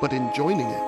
but in joining it.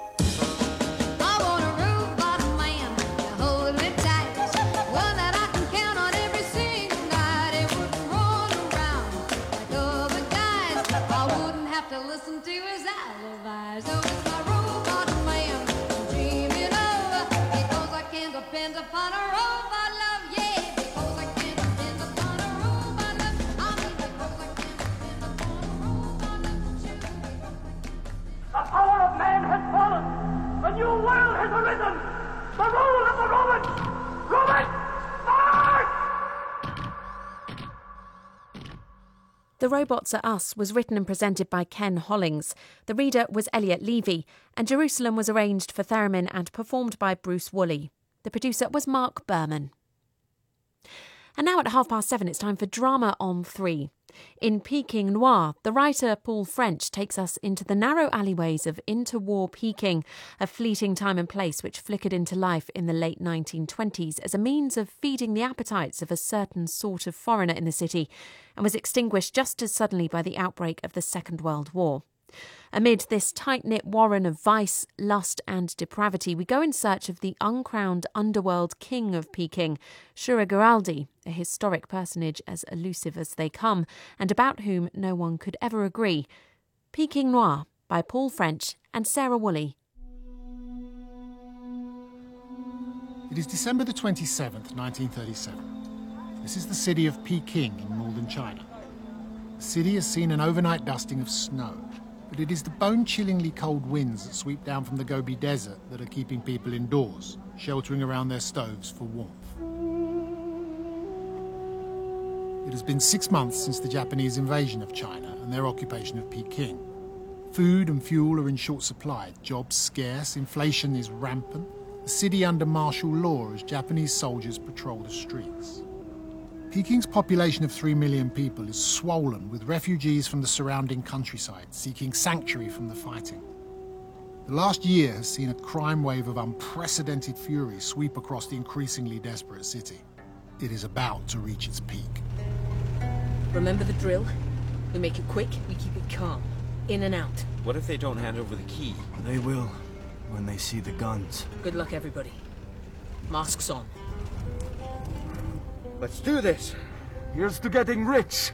The Robots Are Us was written and presented by Ken Hollings. The reader was Elliot Levy, and Jerusalem was arranged for theremin and performed by Bruce Woolley. The producer was Mark Berman. And now at 7:30, it's time for Drama on 3. In Peking Noir, the writer Paul French takes us into the narrow alleyways of interwar Peking, a fleeting time and place which flickered into life in the late 1920s as a means of feeding the appetites of a certain sort of foreigner in the city, and was extinguished just as suddenly by the outbreak of the Second World War. Amid this tight-knit warren of vice, lust and depravity, we go in search of the uncrowned underworld king of Peking, Shura Giraldi, a historic personage as elusive as they come, and about whom no one could ever agree. Peking Noir by Paul French and Sarah Woolley. It is December the 27th, 1937. This is the city of Peking in northern China. The city has seen an overnight dusting of snow, but it is the bone-chillingly cold winds that sweep down from the Gobi Desert that are keeping people indoors, sheltering around their stoves for warmth. It has been 6 months since the Japanese invasion of China and their occupation of Peking. Food and fuel are in short supply, jobs scarce, inflation is rampant, the city under martial law as Japanese soldiers patrol the streets. Peking's population of 3 million people is swollen with refugees from the surrounding countryside seeking sanctuary from the fighting. The last year has seen a crime wave of unprecedented fury sweep across the increasingly desperate city. It is about to reach its peak. Remember the drill? We make it quick, we keep it calm. In and out. What if they don't hand over the key? They will, when they see the guns. Good luck, everybody. Masks on. Let's do this. Here's to getting rich.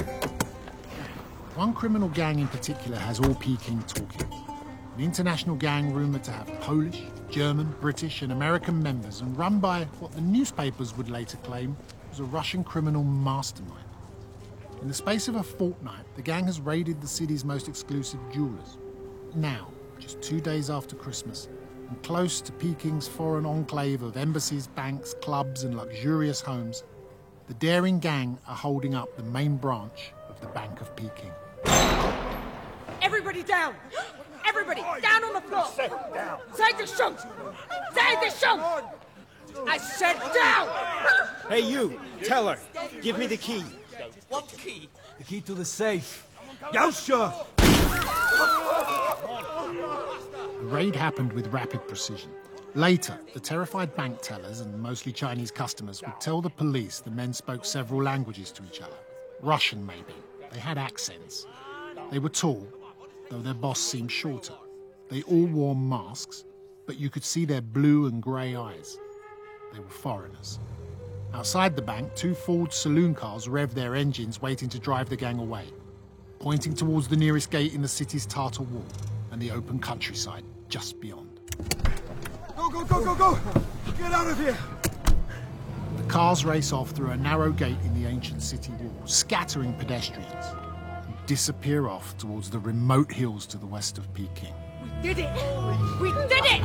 One criminal gang in particular has all Peking talking. An international gang rumoured to have Polish, German, British and American members and run by what the newspapers would later claim was a Russian criminal mastermind. In the space of a fortnight, the gang has raided the city's most exclusive jewellers. Now, just 2 days after Christmas, and close to Peking's foreign enclave of embassies, banks, clubs and luxurious homes, the daring gang are holding up the main branch of the Bank of Peking. Everybody down! Everybody down on the floor! Down! Say the shunk! Say the shunk! I said down! Hey, you! Tell her! Give me the key! What key? The key to the safe. Yausha! The raid happened with rapid precision. Later, the terrified bank tellers and mostly Chinese customers would tell the police the men spoke several languages to each other. Russian, maybe. They had accents. They were tall, though their boss seemed shorter. They all wore masks, but you could see their blue and grey eyes. They were foreigners. Outside the bank, 2 Ford saloon cars revved their engines, waiting to drive the gang away, pointing towards the nearest gate in the city's Tartar Wall and the open countryside just beyond. Go, go, go, go, go! Get out of here! The cars race off through a narrow gate in the ancient city wall, scattering pedestrians, and disappear off towards the remote hills to the west of Peking. We did it! We did it!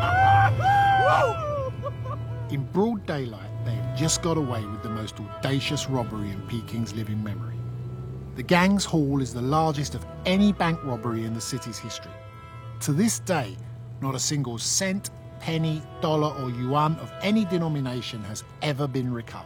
In broad daylight, they had just got away with the most audacious robbery in Peking's living memory. The gang's haul is the largest of any bank robbery in the city's history. To this day, not a single cent, penny, dollar or yuan of any denomination has ever been recovered.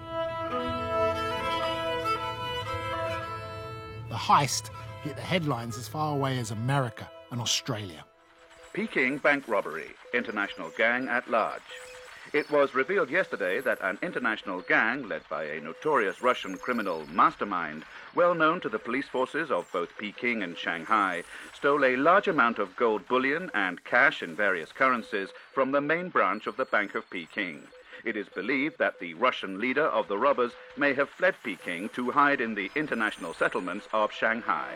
The heist hit the headlines as far away as America and Australia. Peking bank robbery, international gang at large. It was revealed yesterday that an international gang led by a notorious Russian criminal mastermind, well known to the police forces of both Peking and Shanghai, stole a large amount of gold bullion and cash in various currencies from the main branch of the Bank of Peking. It is believed that the Russian leader of the robbers may have fled Peking to hide in the international settlements of Shanghai.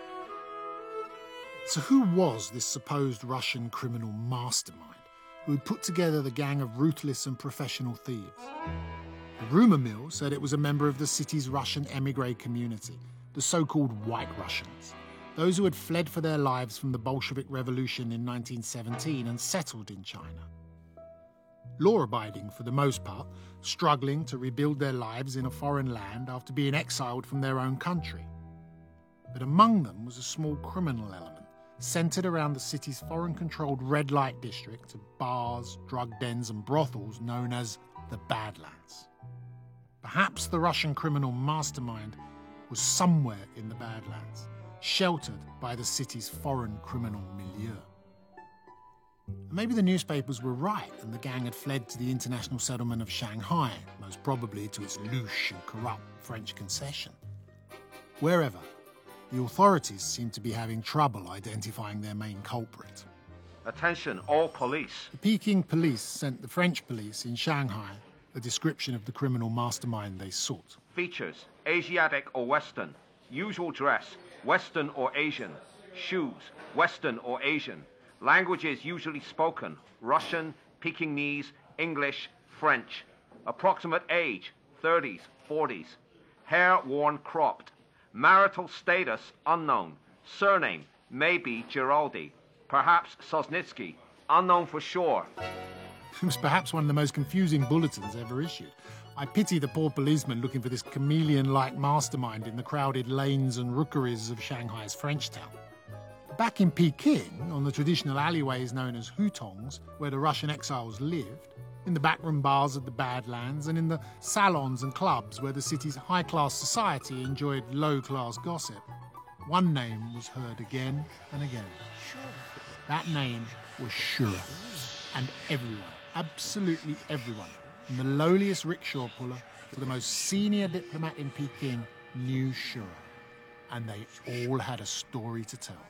So who was this supposed Russian criminal mastermind who had put together the gang of ruthless and professional thieves? The rumour mill said it was a member of the city's Russian émigré community, the so-called White Russians, those who had fled for their lives from the Bolshevik Revolution in 1917 and settled in China. Law-abiding for the most part, struggling to rebuild their lives in a foreign land after being exiled from their own country. But among them was a small criminal element, centred around the city's foreign-controlled red light district of bars, drug dens and brothels known as the Badlands. Perhaps the Russian criminal mastermind was somewhere in the Badlands, sheltered by the city's foreign criminal milieu. Maybe the newspapers were right and the gang had fled to the international settlement of Shanghai, most probably to its louche and corrupt French concession. Wherever, the authorities seem to be having trouble identifying their main culprit. Attention, all police. The Peking police sent the French police in Shanghai a description of the criminal mastermind they sought. Features, Asiatic or Western. Usual dress, Western or Asian. Shoes, Western or Asian. Languages usually spoken, Russian, Pekingese, English, French. Approximate age, 30s, 40s. Hair worn cropped. Marital status, unknown. Surname, maybe Giraldi. Perhaps Sosnitsky. Unknown for sure. It was perhaps one of the most confusing bulletins ever issued. I pity the poor policeman looking for this chameleon-like mastermind in the crowded lanes and rookeries of Shanghai's French town. Back in Peking, on the traditional alleyways known as hutongs, where the Russian exiles lived, in the backroom bars of the Badlands, and in the salons and clubs where the city's high-class society enjoyed low-class gossip, one name was heard again and again. That name was Shura. And everyone, absolutely everyone, from the lowliest rickshaw puller to the most senior diplomat in Peking, knew Shura. And they all had a story to tell.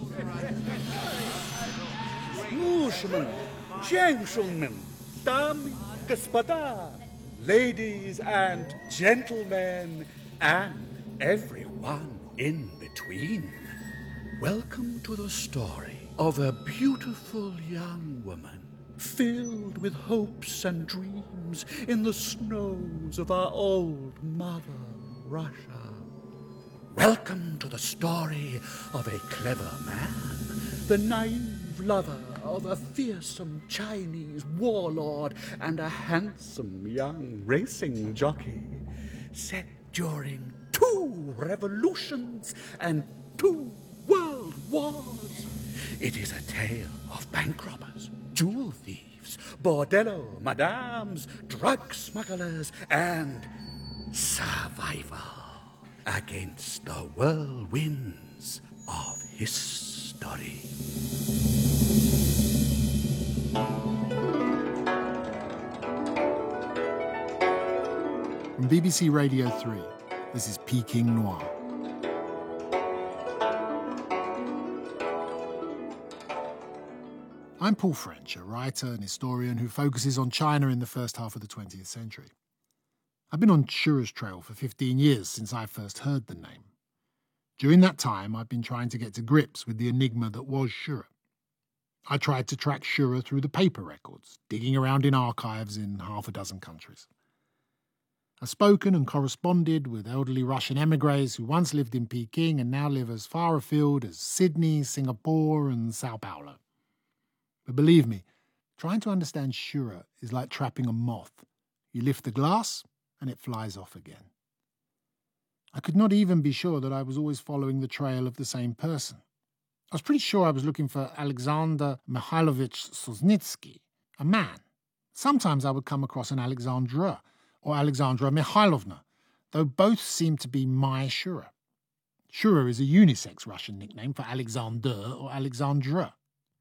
Gentlemen, gentlemen, дамы, господа, ladies and gentlemen, and everyone in between. Welcome to the story of a beautiful young woman filled with hopes and dreams in the snows of our old mother, Russia. Welcome to the story of a clever man, the naive lover of a fearsome Chinese warlord and a handsome young racing jockey, set during 2 revolutions and 2 world wars. It is a tale of bank robbers, jewel thieves, bordello madams, drug smugglers, and survival against the whirlwinds of history. From BBC Radio 3, this is Peking Noir. I'm Paul French, a writer and historian who focuses on China in the first half of the 20th century. I've been on Shura's trail for 15 years since I first heard the name. During that time, I've been trying to get to grips with the enigma that was Shura. I tried to track Shura through the paper records, digging around in archives in half a dozen countries. I've spoken and corresponded with elderly Russian émigrés who once lived in Peking and now live as far afield as Sydney, Singapore and Sao Paulo. But believe me, trying to understand Shura is like trapping a moth. You lift the glass and it flies off again. I could not even be sure that I was always following the trail of the same person. I was pretty sure I was looking for Alexander Mikhailovich Sosnitsky, a man. Sometimes I would come across an Alexandra or Alexandra Mikhailovna, though both seem to be my Shura. Shura is a unisex Russian nickname for Alexander or Alexandra.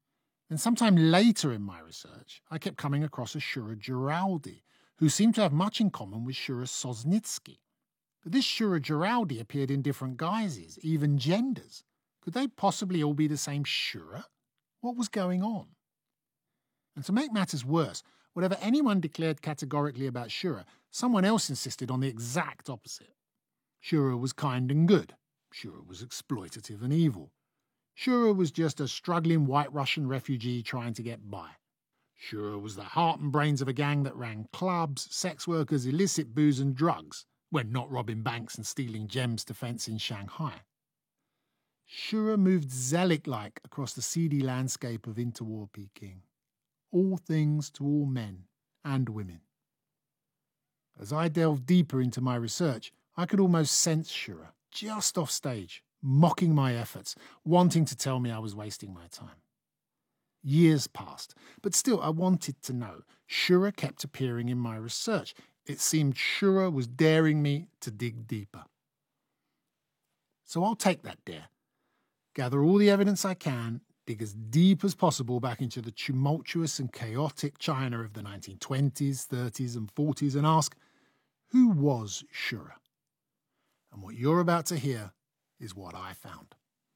And sometime later in my research, I kept coming across a Shura Giraldi, who seemed to have much in common with Shura Sosnitsky. But this Shura Giraldi appeared in different guises, even genders. Could they possibly all be the same Shura? What was going on? And to make matters worse, whatever anyone declared categorically about Shura, someone else insisted on the exact opposite. Shura was kind and good. Shura was exploitative and evil. Shura was just a struggling white Russian refugee trying to get by. Shura was the heart and brains of a gang that ran clubs, sex workers, illicit booze and drugs, when not robbing banks and stealing gems to fence in Shanghai. Shura moved Zelig-like across the seedy landscape of interwar Peking. All things to all men and women. As I delved deeper into my research, I could almost sense Shura, just off stage, mocking my efforts, wanting to tell me I was wasting my time. Years passed, but still I wanted to know. Shura kept appearing in my research. It seemed Shura was daring me to dig deeper. So I'll take that dare, gather all the evidence I can, dig as deep as possible back into the tumultuous and chaotic China of the 1920s, 30s and 40s and ask, who was Shura? And what you're about to hear is what I found.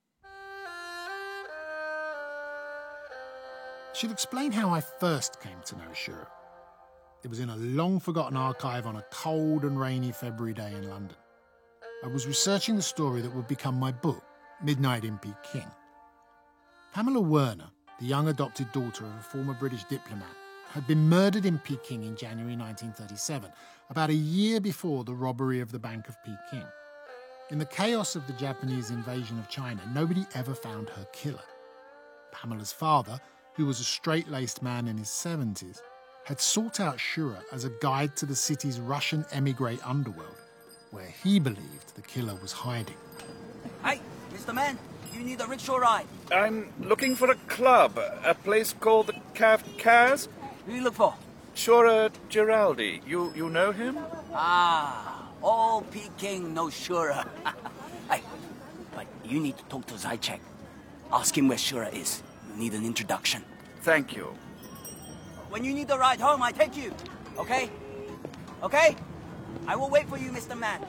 I should explain how I first came to know Shura. It was in a long-forgotten archive on a cold and rainy February day in London. I was researching the story that would become my book, Midnight in Peking. Pamela Werner, the young adopted daughter of a former British diplomat, had been murdered in Peking in January 1937, about a year before the robbery of the Bank of Peking. In the chaos of the Japanese invasion of China, nobody ever found her killer. Pamela's father, who was a straight-laced man in his 70s, had sought out Shura as a guide to the city's Russian émigré underworld, where he believed the killer was hiding. Hey, Mr. Man, you need a rickshaw ride. I'm looking for a club, a place called the Kafkaz. Who you look for? Shura Giraldi. You know him? Ah, all Peking knows Shura. Hey, but you need to talk to Zaitchik. Ask him where Shura is. You need an introduction. Thank you. When you need a ride home, I take you. Okay? Okay? I will wait for you, Mr. Man.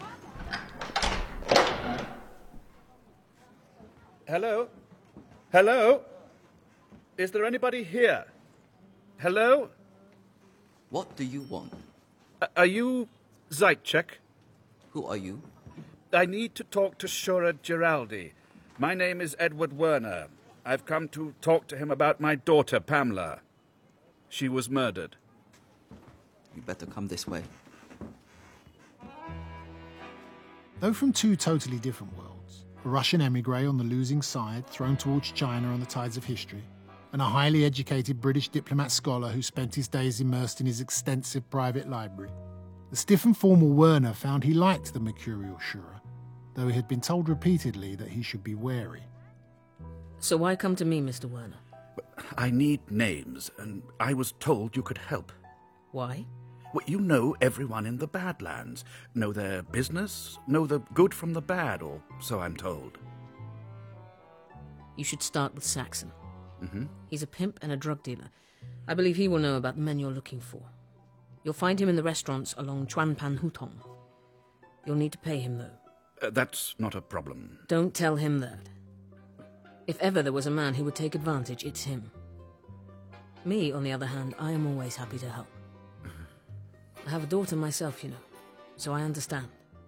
Hello? Hello? Is there anybody here? Hello? What do you want? Are you Zaitchik? Who are you? I need to talk to Shura Giraldi. My name is Edward Werner. I've come to talk to him about my daughter, Pamela. She was murdered. You better come this way. Though from two totally different worlds, a Russian émigré on the losing side thrown towards China on the tides of history, and a highly educated British diplomat scholar who spent his days immersed in his extensive private library, the stiff and formal Werner found he liked the mercurial Shura, though he had been told repeatedly that he should be wary. So why come to me, Mr. Werner? I need names, and I was told you could help. Why? Well, you know everyone in the Badlands. Know their business, know the good from the bad, or so I'm told. You should start with Saxon. Mm-hmm. He's a pimp and a drug dealer. I believe he will know about the men you're looking for. You'll find him in the restaurants along Chuanpan Hutong. You'll need to pay him, though. That's not a problem. Don't tell him that. If ever there was a man who would take advantage, it's him. Me, on the other hand, I am always happy to help. I have a daughter myself, you know, so I understand.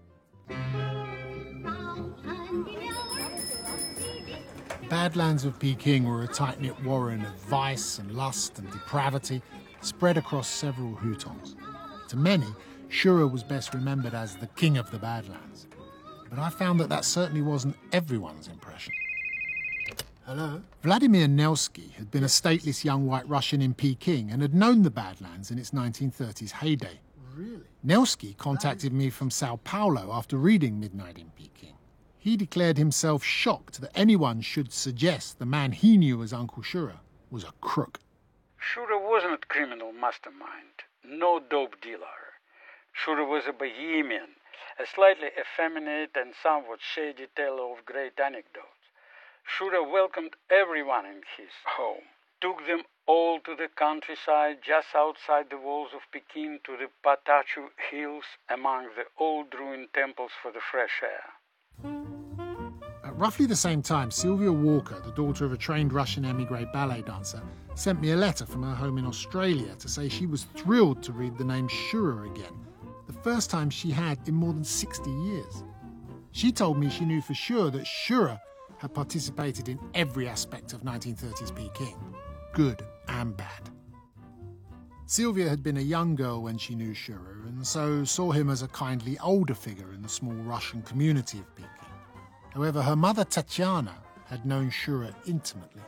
The Badlands of Peking were a tight-knit warren of vice and lust and depravity spread across several hutongs. To many, Shura was best remembered as the king of the Badlands. But I found that certainly wasn't everyone's impression. Hello? Vladimir Nelsky had been a stateless young white Russian in Peking and had known the Badlands in its 1930s heyday. Really? Nelsky contacted me from Sao Paulo after reading Midnight in Peking. He declared himself shocked that anyone should suggest the man he knew as Uncle Shura was a crook. Shura wasn't a criminal mastermind, no dope dealer. Shura was a bohemian, a slightly effeminate and somewhat shady teller of great anecdotes. Shura welcomed everyone in his home. took them all to the countryside just outside the walls of Peking to the Patachu Hills among the old ruined temples for the fresh air. At roughly the same time, Sylvia Walker, the daughter of a trained Russian émigré ballet dancer, sent me a letter from her home in Australia to say she was thrilled to read the name Shura again, the first time she had in more than 60 years. She told me she knew for sure that Shura had participated in every aspect of 1930s Peking, good and bad. Sylvia had been a young girl when she knew Shura, and so saw him as a kindly older figure in the small Russian community of Peking. However, her mother Tatiana had known Shura intimately.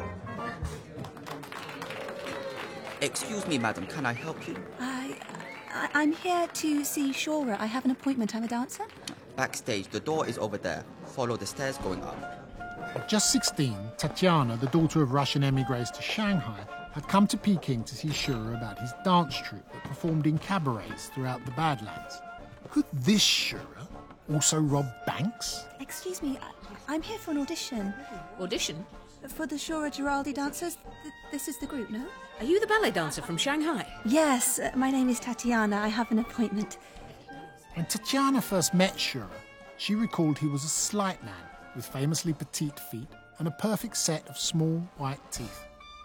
Excuse me, madam, can I help you? I'm here to see Shura. I have an appointment. I'm a dancer. Backstage, the door is over there. Follow the stairs going up. At just 16, Tatiana, the daughter of Russian émigrés to Shanghai, had come to Peking to see Shura about his dance troupe that performed in cabarets throughout the Badlands. Could this Shura also rob banks? Excuse me, I'm here for an audition. Audition? For the Shura Giraldi dancers. This is the group, no? Are you the ballet dancer from Shanghai? Yes, my name is Tatiana. I have an appointment. When Tatiana first met Shura, she recalled he was a slight man with famously petite feet and a perfect set of small white teeth.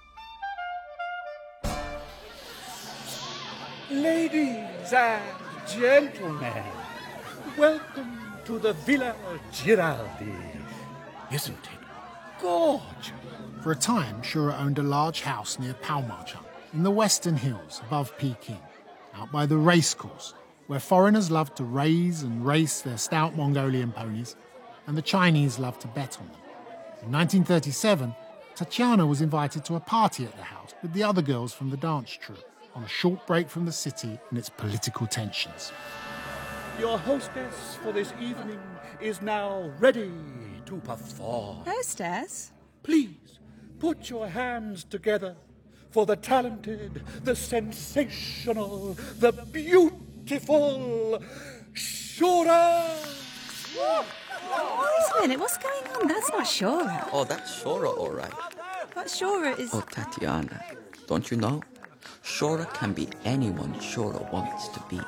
Ladies and gentlemen, welcome to the Villa Giraldi. Isn't it gorgeous? For a time, Shura owned a large house near Paomarchang, in the Western Hills above Peking, out by the racecourse, where foreigners loved to raise and race their stout Mongolian ponies, and the Chinese loved to bet on them. In 1937, Tatiana was invited to a party at the house with the other girls from the dance troupe, on a short break from the city and its political tensions. Your hostess for this evening is now ready to perform. Hostess? Please, put your hands together for the talented, the sensational, the beautiful Shura! Wait a minute, what's going on? That's not Shura. Oh, that's Shura, all right. But Shura is... Oh, Tatiana, don't you know? Shura can be anyone Shura wants to be.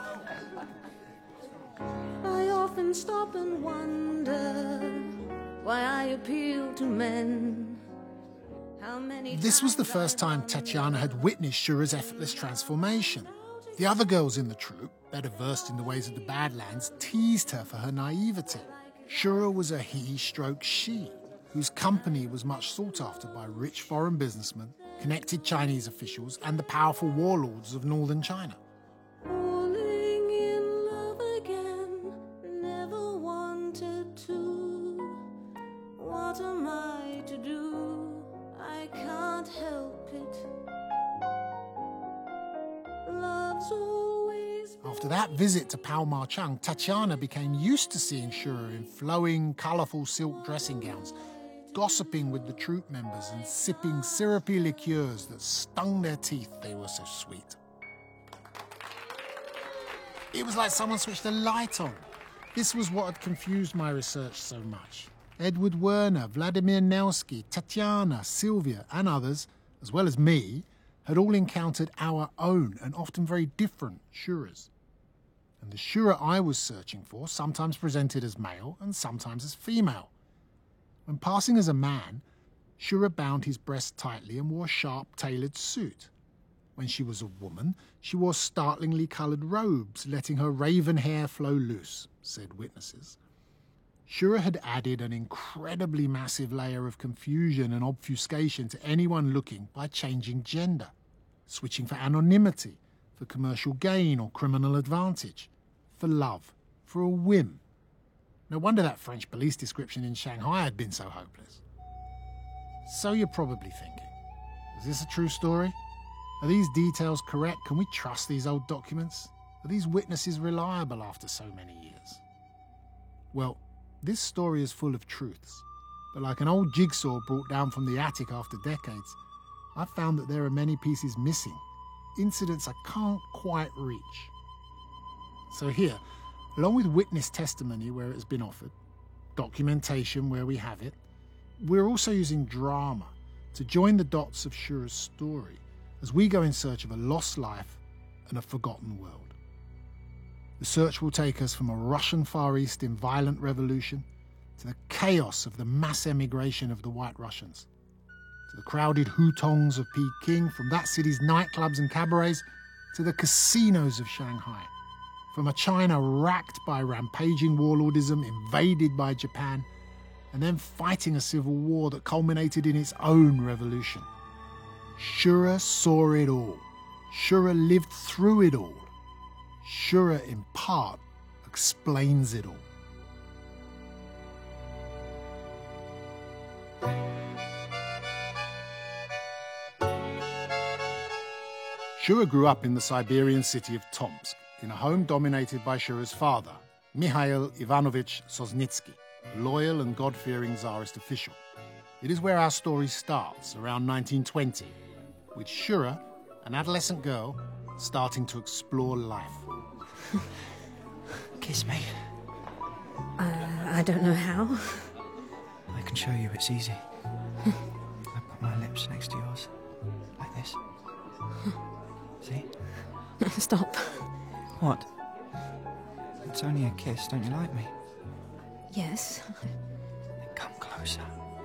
I often stop and wonder why I appeal to men. How many This was the first time Tatiana had witnessed Shura's effortless transformation. The other girls in the troupe, better versed in the ways of the Badlands, teased her for her naivety. Shura was a he-she, whose company was much sought after by rich foreign businessmen, connected Chinese officials, and the powerful warlords of northern China. falling in love again, never wanted to. What am I to do? I can't help it. Love's always... After that visit to Paomarchang, Tatiana became used to seeing Shura in flowing, colourful silk dressing gowns, gossiping with the troupe members and sipping syrupy liqueurs that stung their teeth, they were so sweet. It was like someone switched a light on. This was what had confused my research so much. Edward Werner, Vladimir Nelsky, Tatiana, Sylvia and others, as well as me, had all encountered our own and often very different Shuras. And the Shura I was searching for sometimes presented as male and sometimes as female. When passing as a man, Shura bound his breast tightly and wore a sharp tailored suit. When she was a woman, she wore startlingly coloured robes, letting her raven hair flow loose, said witnesses. Shura had added an incredibly massive layer of confusion and obfuscation to anyone looking by changing gender, switching for anonymity, for commercial gain or criminal advantage, for love, for a whim. No wonder that French police description in Shanghai had been so hopeless. So you're probably thinking, is this a true story? Are these details correct? Can we trust these old documents? Are these witnesses reliable after so many years? Well, this story is full of truths, but like an old jigsaw brought down from the attic after decades, I've found that there are many pieces missing, incidents I can't quite reach. So here, along with witness testimony where it has been offered, documentation where we have it, we're also using drama, to join the dots of Shura's story as we go in search of a lost life and a forgotten world. The search will take us from a Russian Far East in violent revolution to the chaos of the mass emigration of the White Russians, to the crowded hutongs of Peking, from that city's nightclubs and cabarets to the casinos of Shanghai, from a China racked by rampaging warlordism, invaded by Japan, and then fighting a civil war that culminated in its own revolution. Shura saw it all. Shura lived through it all. Shura, in part, explains it all. Shura grew up in the Siberian city of Tomsk, in a home dominated by Shura's father, Mikhail Ivanovich Sosnitsky, a loyal and God-fearing Tsarist official. It is where our story starts, around 1920, with Shura, an adolescent girl, starting to explore life. Kiss me. I don't know how. I can show you, it's easy. I put my lips next to yours, like this. See? Stop. What? It's only a kiss, don't you like me? Yes. Then come closer.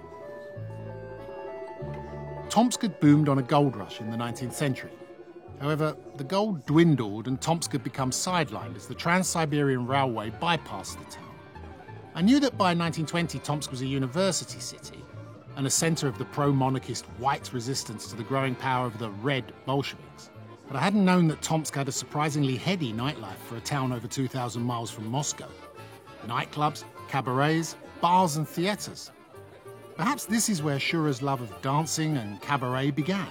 Tomsk had boomed on a gold rush in the 19th century. However, the gold dwindled and Tomsk had become sidelined as the Trans-Siberian Railway bypassed the town. I knew that by 1920 Tomsk was a university city and a centre of the pro-monarchist white resistance to the growing power of the Red Bolsheviks. But I hadn't known that Tomsk had a surprisingly heady nightlife for a town over 2,000 miles from Moscow. Nightclubs, cabarets, bars and theatres. Perhaps this is where Shura's love of dancing and cabaret began.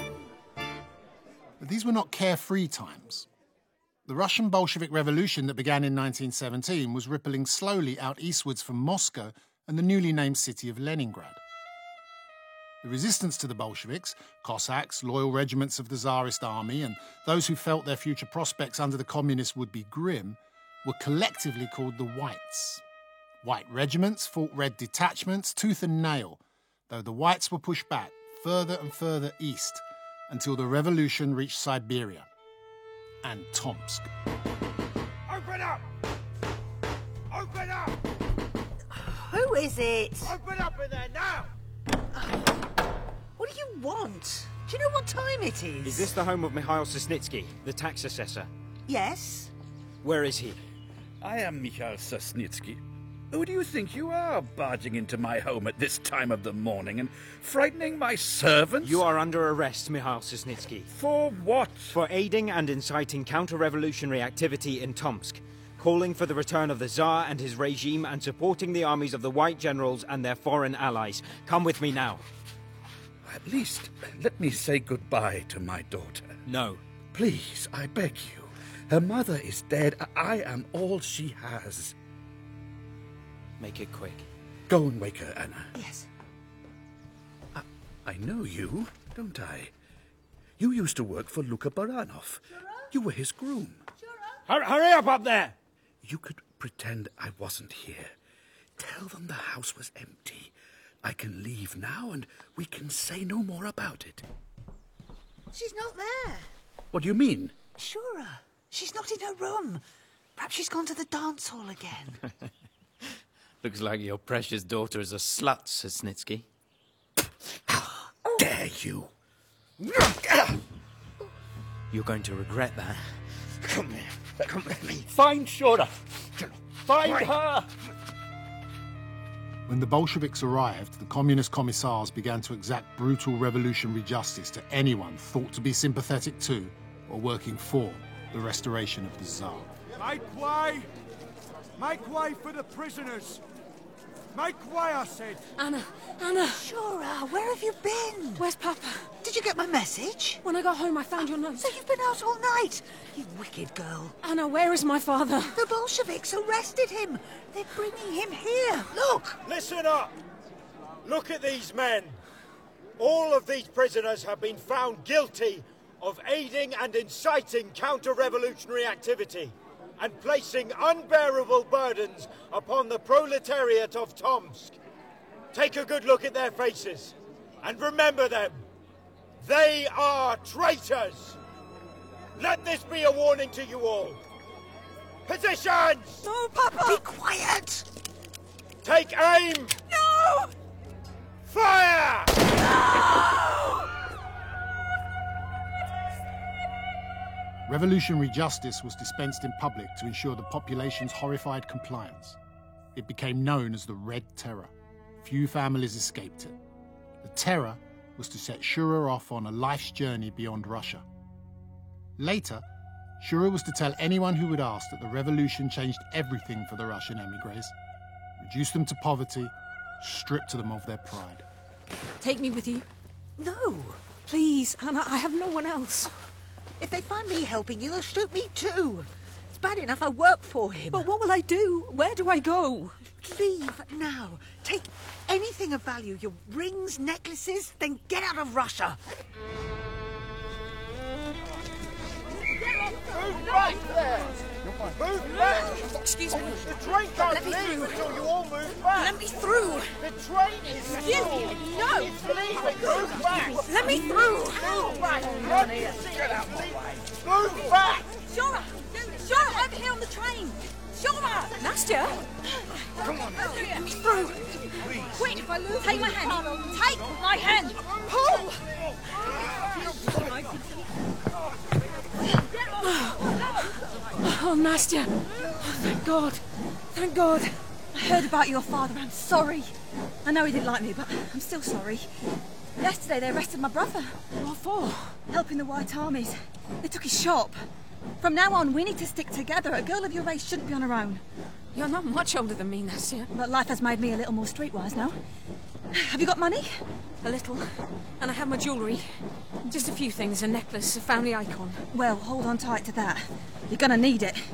But these were not carefree times. The Russian Bolshevik Revolution that began in 1917 was rippling slowly out eastwards from Moscow and the newly named city of Leningrad. The resistance to the Bolsheviks, Cossacks, loyal regiments of the Tsarist army, and those who felt their future prospects under the communists would be grim, were collectively called the Whites. White regiments fought red detachments tooth and nail, though the Whites were pushed back further and further east until the revolution reached Siberia and Tomsk. Open up! Open up! Who is it? Open up in there now! What do you want? Do you know what time it is? Is this the home of Mikhail Sosnitsky, the tax assessor? Yes. Where is he? I am Mikhail Sosnitsky. Who do you think you are, barging into my home at this time of the morning and frightening my servants? You are under arrest, Mikhail Sosnitsky. For what? For aiding and inciting counter-revolutionary activity in Tomsk, calling for the return of the Tsar and his regime and supporting the armies of the White Generals and their foreign allies. Come with me now. At least, let me say goodbye to my daughter. No. Please, I beg you. Her mother is dead. I am all she has. Make it quick. Go and wake her, Anna. Yes. I know you, don't I? You used to work for Luka Baranov. You were his groom. Hurry up there! You could pretend I wasn't here. Tell them the house was empty. I can leave now and we can say no more about it. She's not there. What do you mean? Shura. She's not in her room. Perhaps she's gone to the dance hall again. Looks like your precious daughter is a slut, Sosnitsky. How dare you! You're going to regret that. Come here. Come with me. Find Shura. Find her! When the Bolsheviks arrived, the communist commissars began to exact brutal revolutionary justice to anyone thought to be sympathetic to or working for the restoration of the Tsar. Make way! Make way for the prisoners! Make way, I said! Anna! Shura, where have you been? Where's Papa? Did you get my message? When I got home, I found your note. So you've been out all night? You wicked girl. Anna, where is my father? The Bolsheviks arrested him. They're bringing him here. Look! Listen up! Look at these men. All of these prisoners have been found guilty of aiding and inciting counter-revolutionary activity and placing unbearable burdens upon the proletariat of Tomsk. Take a good look at their faces. And remember them. They are traitors. Let this be a warning to you all. Positions! No, Papa! Be quiet! Take aim! No! Fire! No! Revolutionary justice was dispensed in public to ensure the population's horrified compliance. It became known as the Red Terror. Few families escaped it. The terror was to set Shura off on a life's journey beyond Russia. Later, Shura was to tell anyone who would ask that the revolution changed everything for the Russian emigres, reduced them to poverty, stripped them of their pride. Take me with you. No! Please, Anna, I have no one else. If they find me helping you, they'll shoot me too. It's bad enough I work for him. But what will I do? Where do I go? Leave now. Take anything of value, your rings, necklaces, then get out of Russia. Move back there! Move back! Excuse me. The train can't leave until you all move back! Let me through! The train is Excuse me! No! It's leaving! Move back! Let me through! Move back! Get out of the way! Move back! Shura! Shura, over here on the train! Shura! Nastya! Come on! Let me through! Quick! If I lose take my hand! Take my hand! Pull! Oh, Nastya! Oh, thank God! Thank God! I heard about your father. I'm sorry. I know he didn't like me, but I'm still sorry. Yesterday they arrested my brother. What for? Helping the White Armies. They took his shop. From now on, we need to stick together. A girl of your race shouldn't be on her own. You're not much older than me, Nastya. But life has made me a little more streetwise now. Have you got money? A little. And I have my jewellery. Just a few things. A necklace, a family icon. Well, hold on tight to that. You're gonna need it.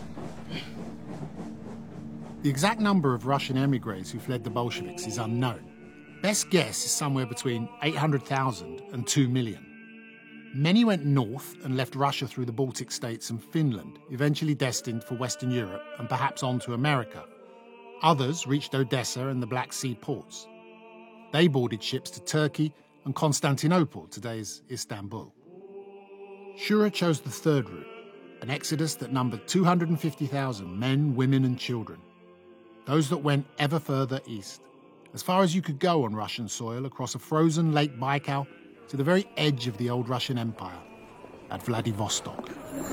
The exact number of Russian emigres who fled the Bolsheviks is unknown. Best guess is somewhere between 800,000 and 2 million. Many went north and left Russia through the Baltic states and Finland, eventually destined for Western Europe and perhaps on to America. Others reached Odessa and the Black Sea ports. They boarded ships to Turkey and Constantinople, today's Istanbul. Shura chose the third route, an exodus that numbered 250,000 men, women and children. Those that went ever further east, as far as you could go on Russian soil, across a frozen Lake Baikal to the very edge of the old Russian Empire, at Vladivostok.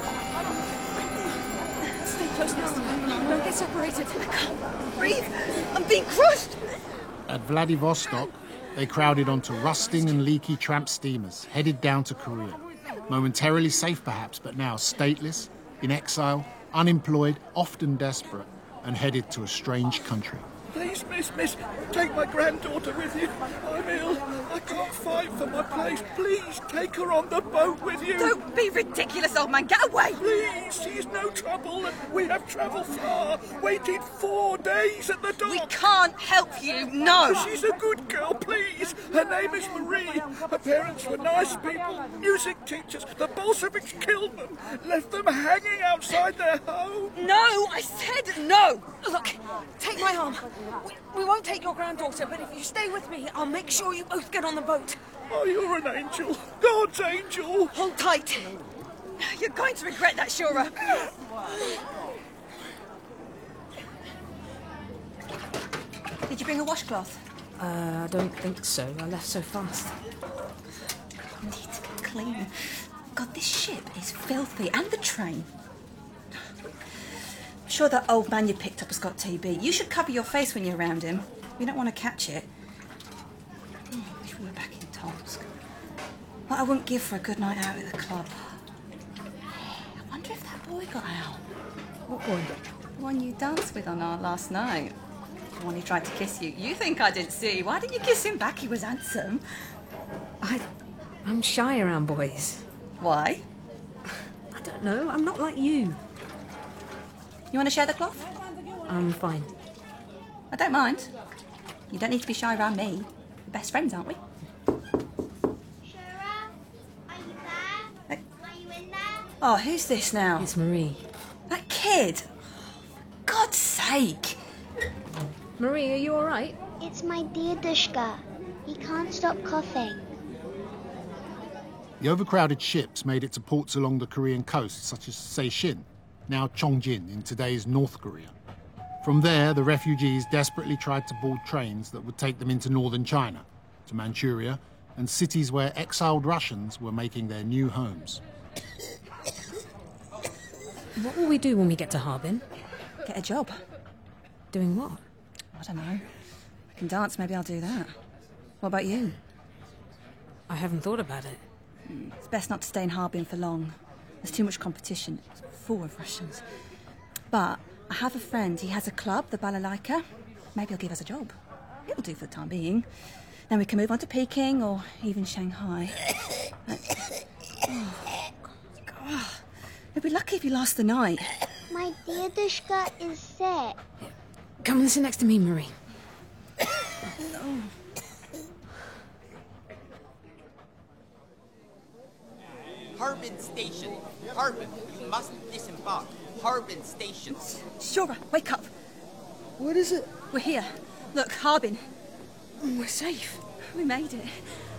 Stay close, Nastya. Don't get separated. I can't breathe. I'm being crushed. At Vladivostok, they crowded onto rusting and leaky tramp steamers, headed down to Korea. Momentarily safe perhaps, but now stateless, in exile, unemployed, often desperate, and headed to a strange country. Please, miss, take my granddaughter with you. I'm ill. I can't fight for my place. Please, take her on the boat with you. Don't be ridiculous, old man. Get away. Please, she's no trouble, and we have travelled far. Waited 4 days at the dock. We can't help you, no. She's a good girl, please. Her name is Marie. Her parents were nice people, music teachers. The Bolsheviks killed them, left them hanging outside their home. No, I said no. Look, take my arm. We won't take your granddaughter, but if you stay with me, I'll make sure you both get on the boat. Oh, you're an angel. God's angel. Hold tight. You're going to regret that, Shura. Did you bring a washcloth? I don't think so. I left so fast. I need to get clean. God, this ship is filthy. And the train. I'm sure that old man you picked up has got TB. You should cover your face when you're around him. You don't want to catch it. I wish we were back in Tomsk. What I wouldn't give for a good night out at the club. I wonder if that boy got out. What boy? The one you danced with on our last night. The one who tried to kiss you. You think I didn't see. Why didn't you kiss him back? He was handsome. I'm shy around boys. Why? I don't know. I'm not like you. You want to share the cloth? I'm fine. I don't mind. You don't need to be shy around me. We're best friends, aren't we? Shura, are you there? Are you in there? Oh, who's this now? It's Marie. That kid. God's sake. Marie, are you all right? It's my dear Dushka. He can't Stop coughing. The overcrowded ships made it to ports along the Korean coast, such as Seishin, now Chongjin in today's North Korea. From there, the refugees desperately tried to board trains that would take them into northern China, to Manchuria, and cities where exiled Russians were making their new homes. What will we do when we get to Harbin? Get a job. Doing what? I don't know. I can dance, maybe I'll do that. What about you? I haven't thought about it. It's best not to stay in Harbin for long. There's too much competition. It's full of Russians. But I have a friend. He has a club, the Balalaika. Maybe he'll give us a job. It'll do for the time being. Then we can move on to Peking or even Shanghai. God. We'd be lucky if you last the night. My dedushka is sick. Come and sit next to me, Marie. Harbin Station. Harbin, you must disembark. Harbin Station. Shura, wake up. What is it? We're here. Look, Harbin. We're safe. We made it.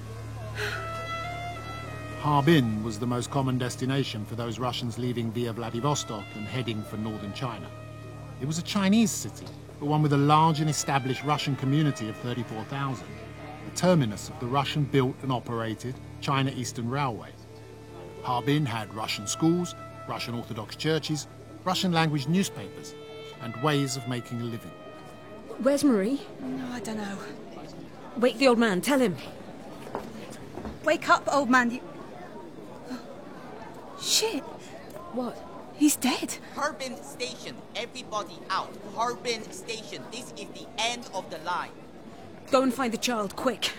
Harbin was the most common destination for those Russians leaving via Vladivostok and heading for northern China. It was a Chinese city, but one with a large and established Russian community of 34,000, the terminus of the Russian-built and operated China Eastern Railway. Harbin had Russian schools, Russian Orthodox churches, Russian-language newspapers, and ways of making a living. Where's Marie? No, I don't know. Wake the old man, tell him. Wake up, old man. Shit. What? He's dead. Harbin Station. Everybody out. Harbin Station. This is the end of the line. Go and find the child, quick.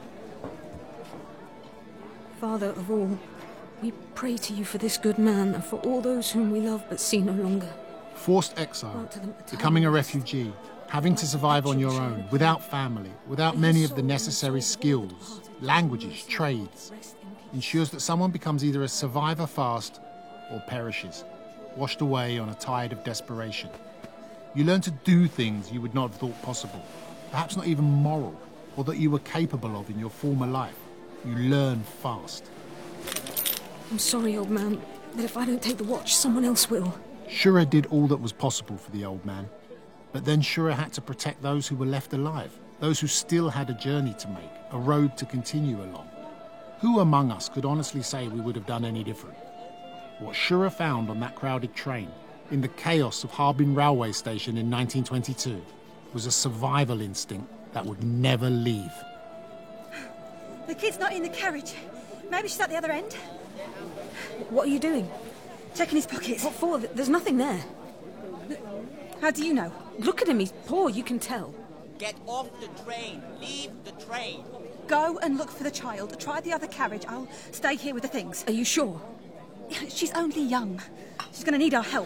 Father of all, we pray to you for this good man and for all those whom we love but see no longer. Forced exile, becoming a refugee, having to survive on your own, without family, without many of the necessary skills, languages, trades, ensures that someone becomes either a survivor fast or perishes, washed away on a tide of desperation. You learn to do things you would not have thought possible, perhaps not even moral, or that you were capable of in your former life. You learn fast. I'm sorry, old man, but if I don't take the watch, someone else will. Shura did all that was possible for the old man, but then Shura had to protect those who were left alive, those who still had a journey to make, a road to continue along. Who among us could honestly say we would have done any different? What Shura found on that crowded train, in the chaos of Harbin railway station in 1922, was a survival instinct that would never leave. The kid's not in the carriage. Maybe she's at the other end. What are you doing? Checking his pockets. What for? There's nothing there. How do you know? Look at him, he's poor, you can tell. Get off the train. Leave the train. Go and look for the child. Try the other carriage. I'll stay here with the things. Are you sure? She's only young. She's going to need our help.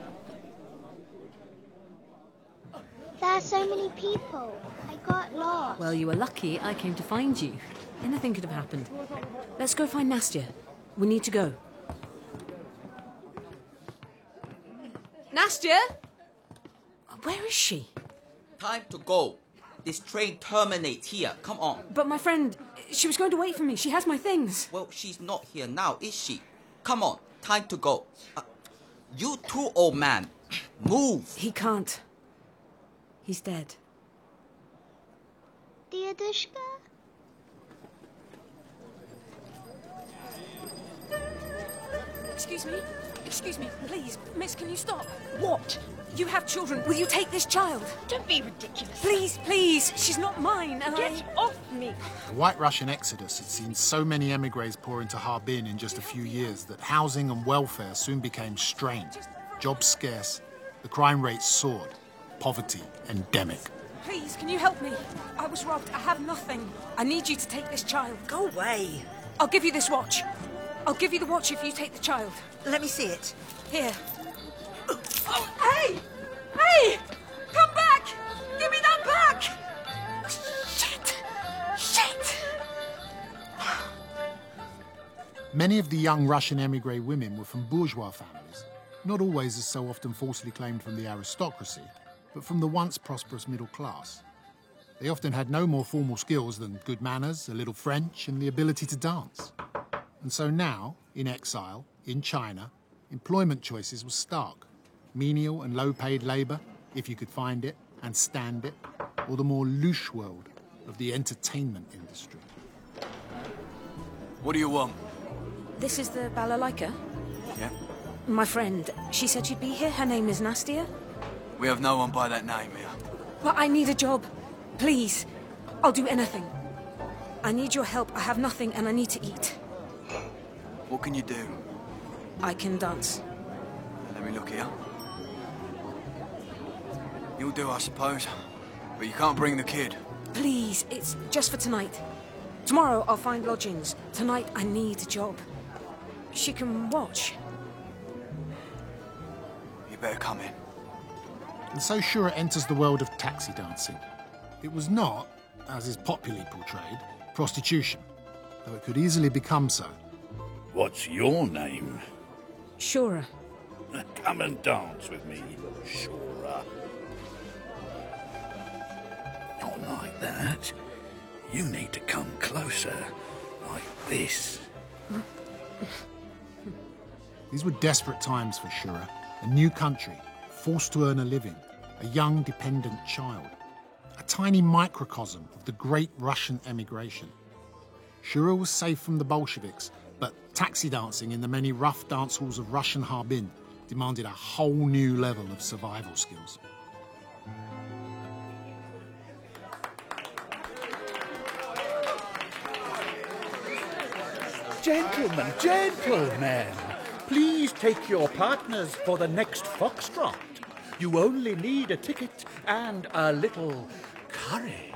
There are so many people. I got lost. Well, you were lucky I came to find you. Anything could have happened. Let's go find Nastya. We need to go. Nastya? Where is she? Time to go. This train terminates here. Come on. But my friend, she was going to wait for me. She has my things. Well, she's not here now, is she? Come on. Time to go. You too, old man. Move. He can't. He's dead. Dedushka? Excuse me, please. Miss, can you stop? What? You have children. Will you take this child? Don't be ridiculous. Please. She's not mine. Get off me. The White Russian exodus had seen so many emigres pour into Harbin in just a few years that housing and welfare soon became strained, jobs scarce, the crime rate soared, poverty endemic. Please, can you help me? I was robbed. I have nothing. I need you to take this child. Go away. I'll give you this watch. I'll give you the watch if you take the child. Let me see it. Here. Oh, hey! Hey! Come back! Give me that back! Shit! Many of the young Russian émigré women were from bourgeois families, not always as so often falsely claimed from the aristocracy, but from the once prosperous middle class. They often had no more formal skills than good manners, a little French, and the ability to dance. And so now, in exile, in China, employment choices were stark. Menial and low-paid labour, if you could find it and stand it, or the more louche world of the entertainment industry. What do you want? This is the balalaika? Yeah? My friend, she said she'd be here. Her name is Nastia. We have no one by that name here. Well, I need a job. Please. I'll do anything. I need your help. I have nothing and I need to eat. What can you do? I can dance. Let me look here. You'll do, I suppose. But you can't bring the kid. Please, it's just for tonight. Tomorrow I'll find lodgings. Tonight I need a job. She can watch. You better come in. And so Shura enters the world of taxi dancing. It was not, as is popularly portrayed, prostitution, though it could easily become so. What's your name? Shura. Come and dance with me, Shura. Not like that. You need to come closer, like this. These were desperate times for Shura. A new country, forced to earn a living, a young dependent child. A tiny microcosm of the great Russian emigration. Shura was safe from the Bolsheviks, but taxi dancing in the many rough dance halls of Russian Harbin demanded a whole new level of survival skills. Gentlemen, gentlemen, please take your partners for the next foxtrot. You only need a ticket and a little courage.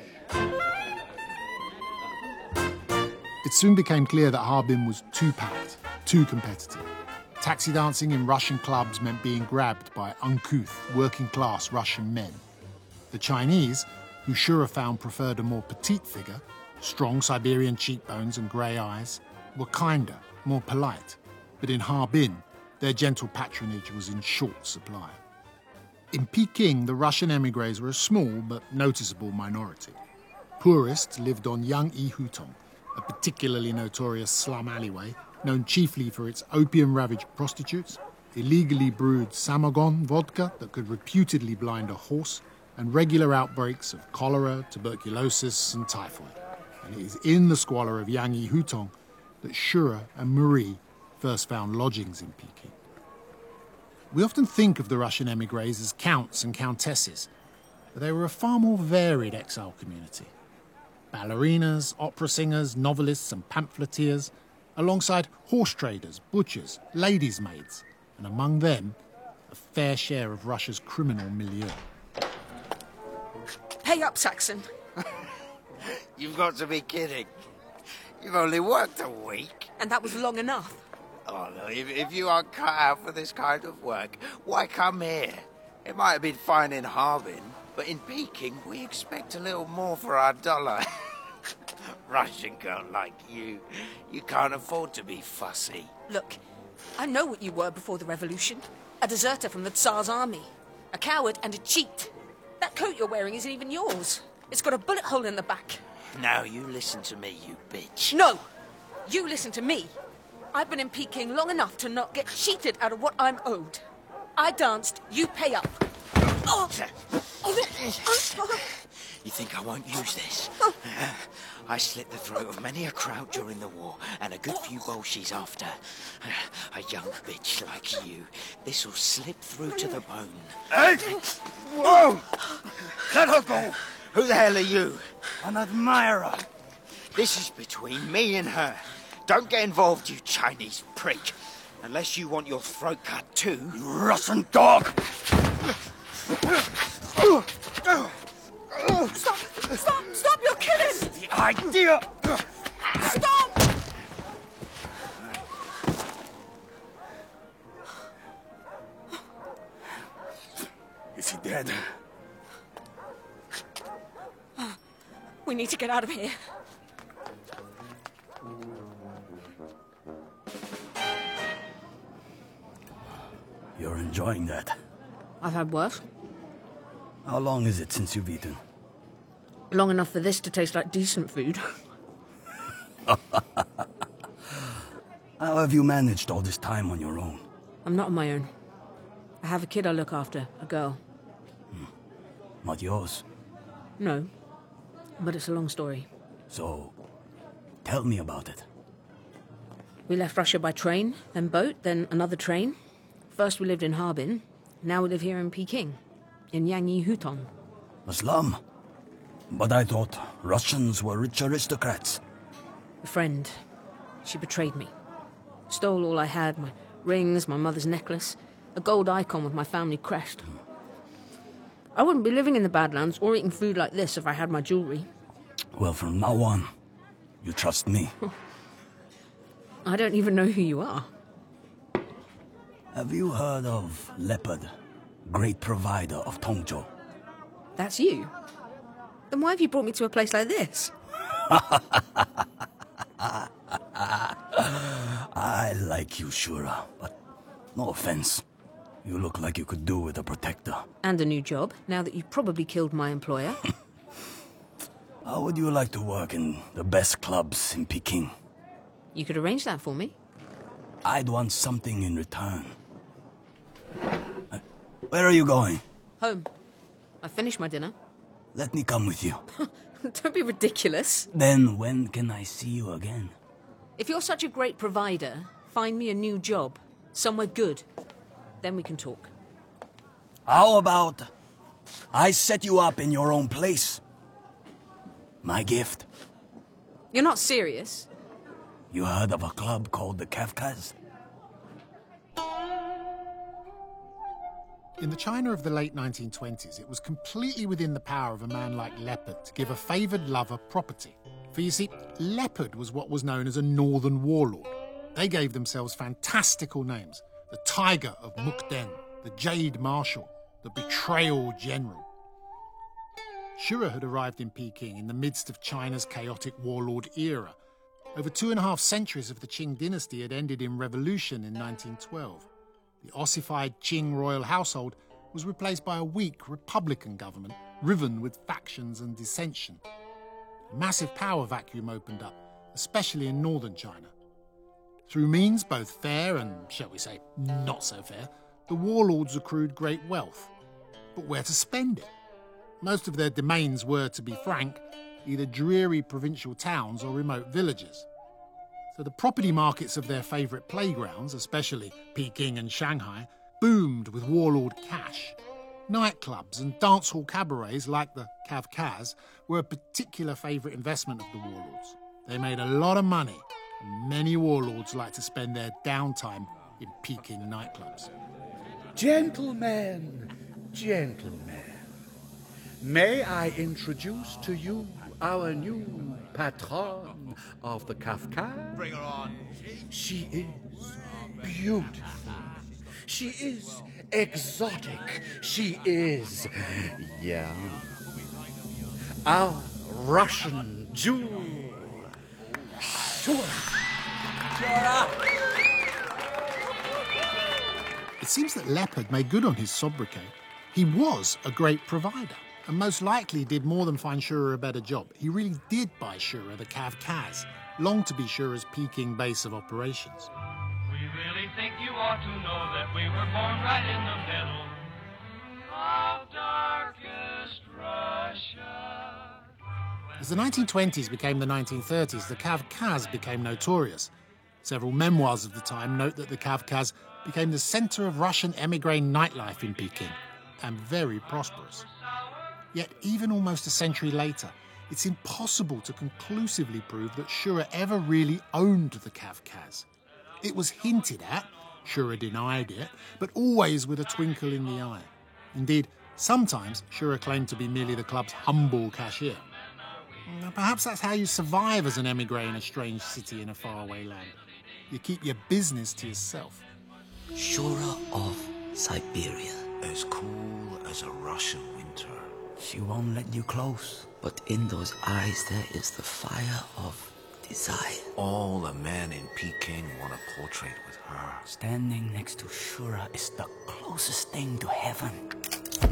It soon became clear that Harbin was too packed, too competitive. Taxi dancing in Russian clubs meant being grabbed by uncouth, working-class Russian men. The Chinese, who Shura found preferred a more petite figure, strong Siberian cheekbones and grey eyes, were kinder, more polite. But in Harbin, their gentle patronage was in short supply. In Peking, the Russian émigrés were a small but noticeable minority. Purists lived on Yangyi Hutong, a particularly notorious slum alleyway, known chiefly for its opium-ravaged prostitutes, illegally brewed samagon vodka that could reputedly blind a horse, and regular outbreaks of cholera, tuberculosis and typhoid. And it is in the squalor of Yangyi Hutong that Shura and Marie first found lodgings in Peking. We often think of the Russian émigrés as counts and countesses, but they were a far more varied exile community. Ballerinas, opera singers, novelists and pamphleteers, alongside horse traders, butchers, ladies' maids, and among them, a fair share of Russia's criminal milieu. Pay up, Saxon. You've got to be kidding. You've only worked a week. And that was long enough. Oh, no, if you are cut out for this kind of work, why come here? It might have been fine in Harbin, but in Peking, we expect a little more for our dollar. Russian girl like you can't afford to be fussy. Look, I know what you were before the revolution. A deserter from the Tsar's army. A coward and a cheat. That coat you're wearing isn't even yours. It's got a bullet hole in the back. Now you listen to me, you bitch. No! You listen to me. I've been in Peking long enough to not get cheated out of what I'm owed. I danced, you pay up. Oh. You think I won't use this? I slit the throat of many a crowd during the war, and a good few bolshies after. A young bitch like you, this'll slip through to the bone. Hey! Whoa! Let her go! Who the hell are you? An admirer. This is between me and her. Don't get involved, you Chinese prick. Unless you want your throat cut too. You Russian dog! Stop! Stop! Stop! You're killing! The idea! Stop! Is he dead? We need to get out of here. You're enjoying that. I've had worse. How long is it since you've eaten? Long enough for this to taste like decent food. How have you managed all this time on your own? I'm not on my own. I have a kid I look after, a girl. Not yours. No, but it's a long story. So, tell me about it. We left Russia by train, then boat, then another train. First we lived in Harbin, now we live here in Peking, in Yangyi Hutong. A slum? But I thought Russians were rich aristocrats. A friend. She betrayed me. Stole all I had, my rings, my mother's necklace, a gold icon with my family crest. I wouldn't be living in the Badlands or eating food like this if I had my jewelry. Well, from now on, you trust me. I don't even know who you are. Have you heard of Leopard, great provider of Tongzhou? That's you? Then why have you brought me to a place like this? I like you, Shura, but no offense. You look like you could do with a protector. And a new job, now that you've probably killed my employer. How would you like to work in the best clubs in Peking? You could arrange that for me. I'd want something in return. Where are you going? Home. I finished my dinner. Let me come with you. Don't be ridiculous. Then when can I see you again? If you're such a great provider, find me a new job. Somewhere good. Then we can talk. How about I set you up in your own place? My gift. You're not serious? You heard of a club called the Kafkas? In the China of the late 1920s, it was completely within the power of a man like Leopard to give a favoured lover property. For you see, Leopard was what was known as a northern warlord. They gave themselves fantastical names. The Tiger of Mukden, the Jade Marshal, the Betrayal General. Shura had arrived in Peking in the midst of China's chaotic warlord era. Over 2.5 centuries of the Qing dynasty had ended in revolution in 1912. The ossified Qing royal household was replaced by a weak republican government riven with factions and dissension. A massive power vacuum opened up, especially in northern China. Through means both fair and, shall we say, not so fair, the warlords accrued great wealth. But where to spend it? Most of their domains were, to be frank, either dreary provincial towns or remote villages. So the property markets of their favourite playgrounds, especially Peking and Shanghai, boomed with warlord cash. Nightclubs and dancehall cabarets like the Kafkas were a particular favourite investment of the warlords. They made a lot of money, and many warlords like to spend their downtime in Peking nightclubs. Gentlemen, may I introduce to you our new patron of the Kafka? Bring her on. She is beautiful. She is exotic. She is young. Our Russian jewel. Shura. It seems that Leopard made good on his sobriquet. He was a great provider, and most likely did more than find Shura a better job. He really did buy Shura the Kafkas, long to be Shura's Peking base of operations. We really think you ought to know that we were born right in the middle of darkest Russia. As the 1920s became the 1930s, the Kafkas became notorious. Several memoirs of the time note that the Kafkas became the centre of Russian émigré nightlife in Peking, and very prosperous. Yet, even almost a century later, it's impossible to conclusively prove that Shura ever really owned the Kafkas. It was hinted at, Shura denied it, but always with a twinkle in the eye. Indeed, sometimes Shura claimed to be merely the club's humble cashier. Perhaps that's how you survive as an émigré in a strange city in a faraway land. You keep your business to yourself. Shura of Siberia. As cool as a Russian winter. She won't let you close. But in those eyes there is the fire of desire. All the men in Peking want a portrait with her. Standing next to Shura is the closest thing to heaven.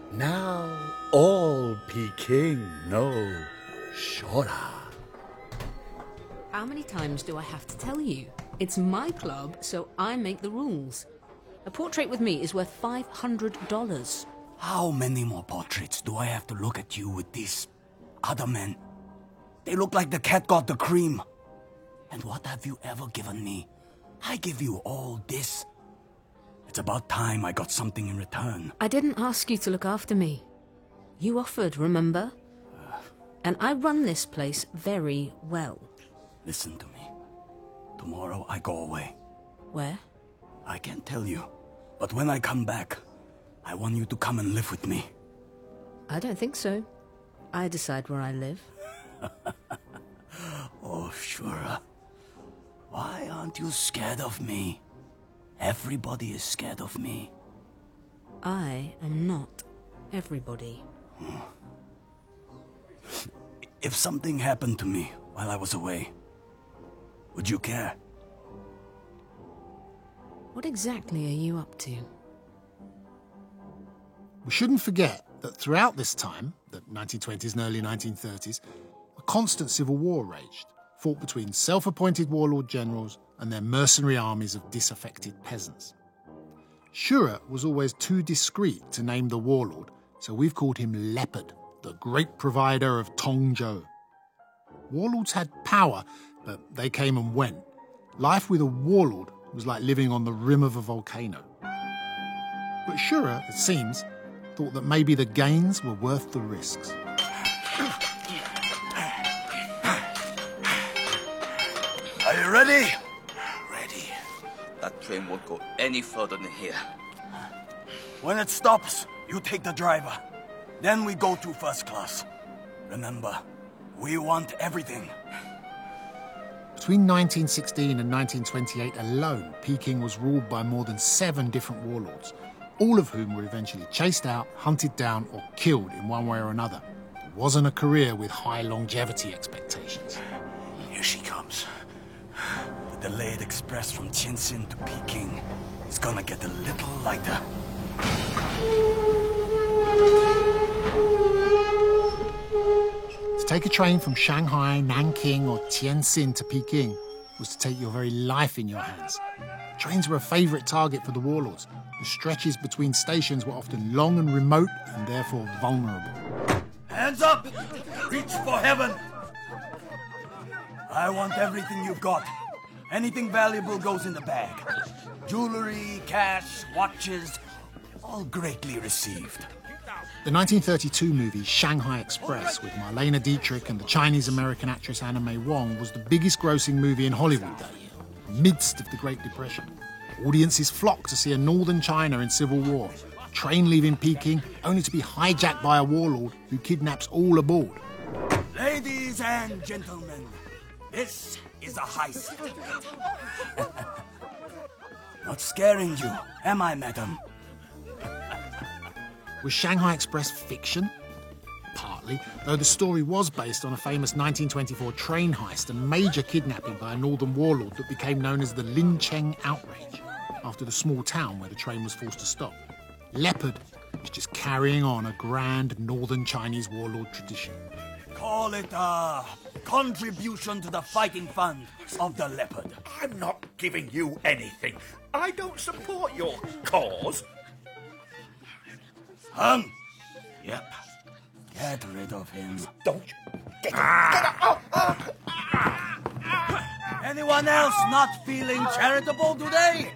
Now all Peking know Shura. How many times do I have to tell you? It's my club, so I make the rules. A portrait with me is worth $500. How many more portraits do I have to look at you with these other men? They look like the cat got the cream. And what have you ever given me? I give you all this. It's about time I got something in return. I didn't ask you to look after me. You offered, remember? And I run this place very well. Listen to me. Tomorrow I go away. Where? I can't tell you. But when I come back, I want you to come and live with me. I don't think so. I decide where I live. Oh, Shura. Why aren't you scared of me? Everybody is scared of me. I am not everybody. If something happened to me while I was away, would you care? What exactly are you up to? We shouldn't forget that throughout this time, the 1920s and early 1930s, a constant civil war raged, fought between self-appointed warlord generals and their mercenary armies of disaffected peasants. Shura was always too discreet to name the warlord, so we've called him Leopard, the great provider of Tongzhou. Warlords had power, but they came and went. Life with a warlord was like living on the rim of a volcano. But Shura, it seems, thought that maybe the gains were worth the risks. Are you ready? Ready. That train won't go any further than here. When it stops, you take the driver. Then we go to first class. Remember, we want everything. Between 1916 and 1928 alone, Peking was ruled by more than 7 different warlords, all of whom were eventually chased out, hunted down, or killed in one way or another. It wasn't a career with high longevity expectations. Here she comes. The delayed express from Tientsin to Peking is gonna get a little lighter. To take a train from Shanghai, Nanking, or Tientsin to Peking was to take your very life in your hands. Trains were a favourite target for the warlords. The stretches between stations were often long and remote and therefore vulnerable. Hands up! Reach for heaven! I want everything you've got. Anything valuable goes in the bag. Jewelry, cash, watches, all greatly received. The 1932 movie Shanghai Express with Marlene Dietrich and the Chinese-American actress Anna May Wong was the biggest grossing movie in Hollywood that year, midst of the Great Depression. Audiences flocked to see a northern China in civil war, a train leaving Peking only to be hijacked by a warlord who kidnaps all aboard. Ladies and gentlemen, this is a heist. Not scaring you, am I, madam? Was Shanghai Express fiction? Partly, though the story was based on a famous 1924 train heist and major kidnapping by a northern warlord that became known as the Lin Cheng Outrage, after the small town where the train was forced to stop. Leopard is just carrying on a grand northern Chinese warlord tradition. Call it a contribution to the fighting fund of the Leopard. I'm not giving you anything. I don't support your cause. Hung? Yep. Get rid of him. Don't you? Get out! Anyone else not feeling charitable today?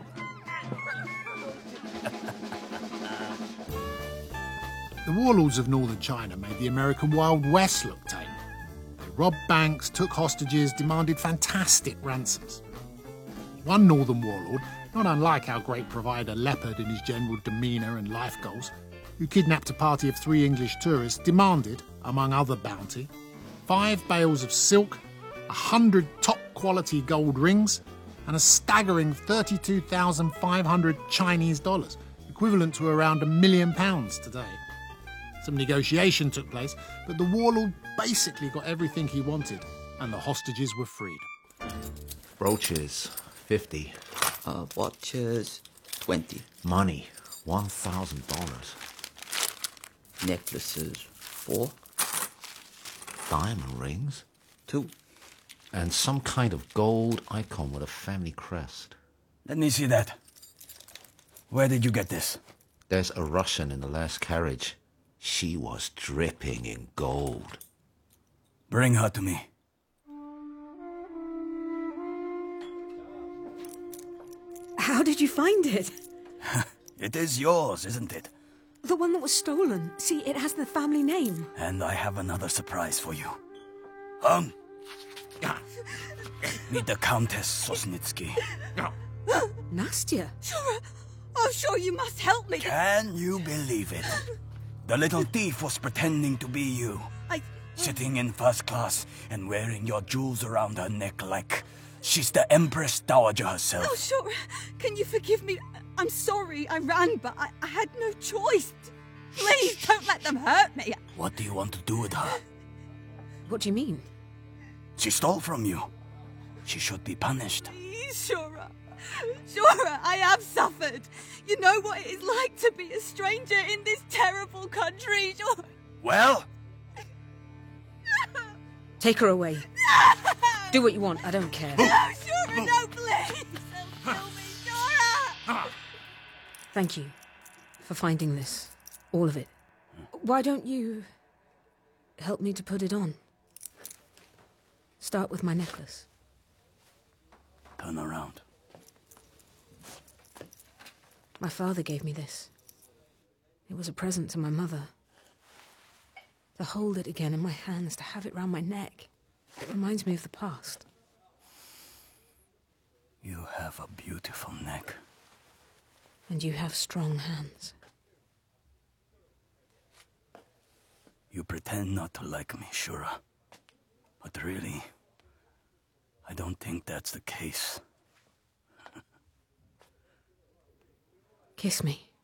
The warlords of northern China made the American Wild West look tame. They robbed banks, took hostages, demanded fantastic ransoms. One northern warlord, not unlike our great provider Leopard in his general demeanour and life goals, who kidnapped a party of 3 English tourists, demanded, among other bounty, 5 bales of silk, 100 top-quality gold rings, and a staggering 32,500 Chinese dollars, equivalent to around £1 million today. Some negotiation took place, but the warlord basically got everything he wanted, and the hostages were freed. Brooches, 50. Watches, 20. Money, $1,000. necklaces, 4. Diamond rings? 2. And some kind of gold icon with a family crest. Let me see that. Where did you get this? There's a Russian in the last carriage. She was dripping in gold. Bring her to me. How did you find it? It is yours, isn't it? The one that was stolen. See, it has the family name. And I have another surprise for you. Meet the Countess Sosnitsky. Nastya. Shura! Oh, sure, you must help me. Can you believe it? The little thief was pretending to be you. Sitting in first class and wearing your jewels around her neck like she's the Empress Dowager herself. Oh, sure. Can you forgive me? I'm sorry. I ran, but I had no choice. Please, don't let them hurt me. What do you want to do with her? What do you mean? She stole from you. She should be punished. Shura. Shura, I have suffered. You know what it is like to be a stranger in this terrible country. Shura. Well? Take her away. Do what you want. I don't care. No, Shura, no, please. Don't kill me, Shura. Thank you for finding this. All of it. Why don't you help me to put it on? Start with my necklace. Turn around. My father gave me this. It was a present to my mother. To hold it again in my hands, to have it round my neck. It reminds me of the past. You have a beautiful neck. And you have strong hands. You pretend not to like me, Shura. But really, I don't think that's the case. Kiss me.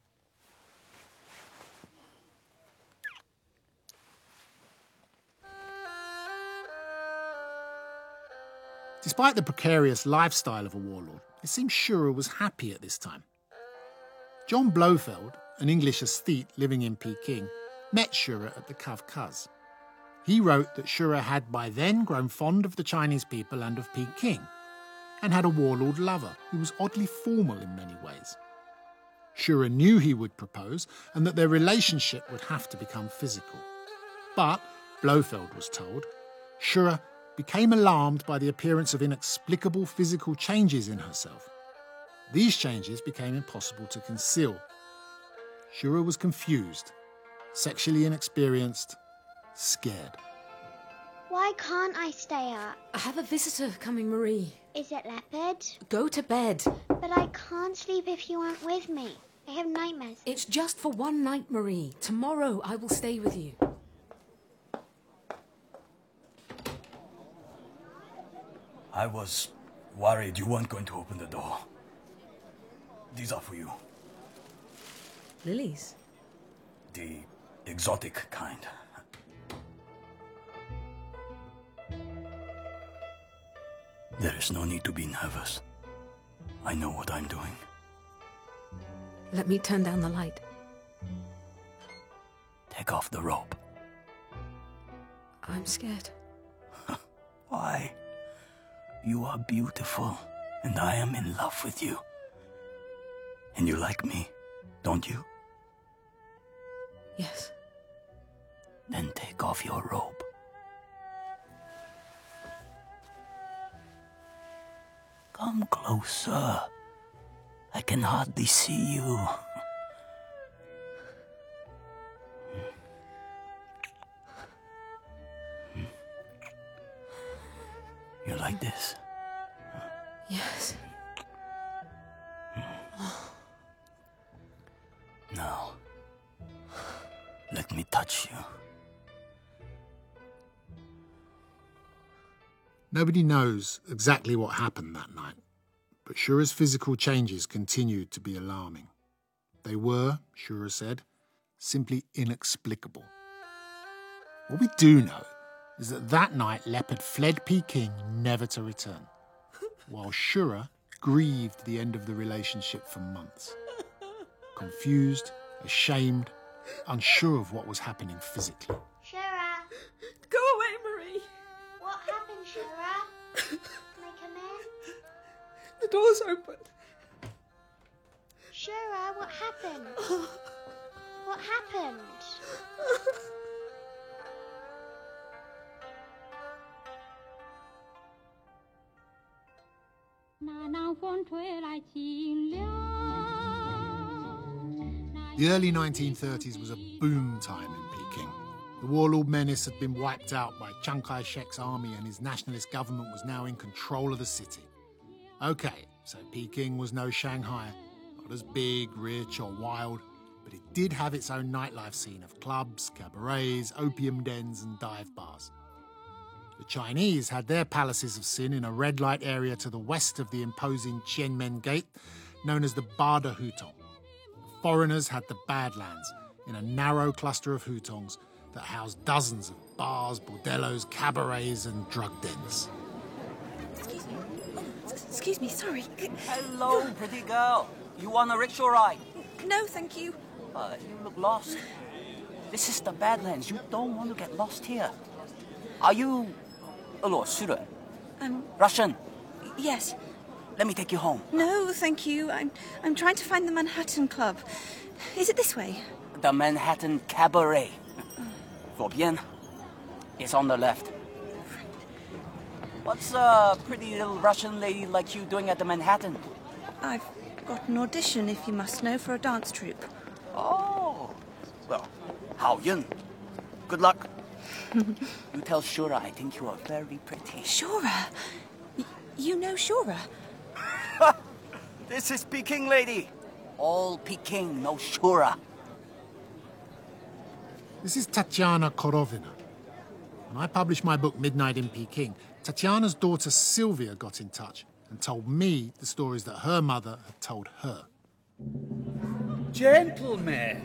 Despite the precarious lifestyle of a warlord, it seems Shura was happy at this time. John Blofeld, an English aesthete living in Peking, met Shura at the Kavkaz. He wrote that Shura had by then grown fond of the Chinese people and of Peking, and had a warlord lover who was oddly formal in many ways. Shura knew he would propose and that their relationship would have to become physical. But, Blofeld was told, Shura became alarmed by the appearance of inexplicable physical changes in herself. These changes became impossible to conceal. Shura was confused, sexually inexperienced, scared. Why can't I stay up? I have a visitor coming, Marie. Is it Leopard? Go to bed. But I can't sleep if you aren't with me. I have nightmares. It's just for one night, Marie. Tomorrow I will stay with you. I was worried you weren't going to open the door. These are for you. Lilies? The exotic kind. There is no need to be nervous. I know what I'm doing. Let me turn down the light. Take off the robe. I'm scared. Why? You are beautiful, and I am in love with you. And you like me, don't you? Yes. Then take off your robe. Come closer. I can hardly see you. You like this? Yes. Now, let me touch you. Nobody knows exactly what happened that night, but Shura's physical changes continued to be alarming. They were, Shura said, simply inexplicable. What we do know is that night Leopard fled Peking never to return, while Shura grieved the end of the relationship for months. Confused, ashamed, unsure of what was happening physically. Shura! Go away, Marie! What happened, Shura? Can I come in? The door's open. Shura, what happened? What happened? The early 1930s was a boom time in Peking. The warlord menace had been wiped out by Chiang Kai-shek's army and his nationalist government was now in control of the city. Okay, so Peking was no Shanghai, not as big, rich or wild, but it did have its own nightlife scene of clubs, cabarets, opium dens and dive bars. The Chinese had their palaces of sin in a red light area to the west of the imposing Tianmen Gate, known as the Bada Hutong. Foreigners had the Badlands, in a narrow cluster of hutongs that housed dozens of bars, bordellos, cabarets and drug dens. Excuse me, sorry. Hello, pretty girl. You want a rickshaw ride? No, thank you. You look lost. This is the Badlands. You don't want to get lost here. Are you a Lord student? Russian? Yes. Let me take you home. No, thank you. I'm trying to find the Manhattan Club. Is it this way? The Manhattan Cabaret. 左边. It's on the left. What's a pretty little Russian lady like you doing at the Manhattan? I've got an audition, if you must know, for a dance troupe. Oh. Well, Hao Yun. Good luck. You tell Shura I think you are very pretty. Shura? You know Shura? This is Peking lady. All Peking, no Shura. This is Tatiana Korovina. When I published my book Midnight in Peking, Tatiana's daughter Sylvia got in touch and told me the stories that her mother had told her. Gentlemen,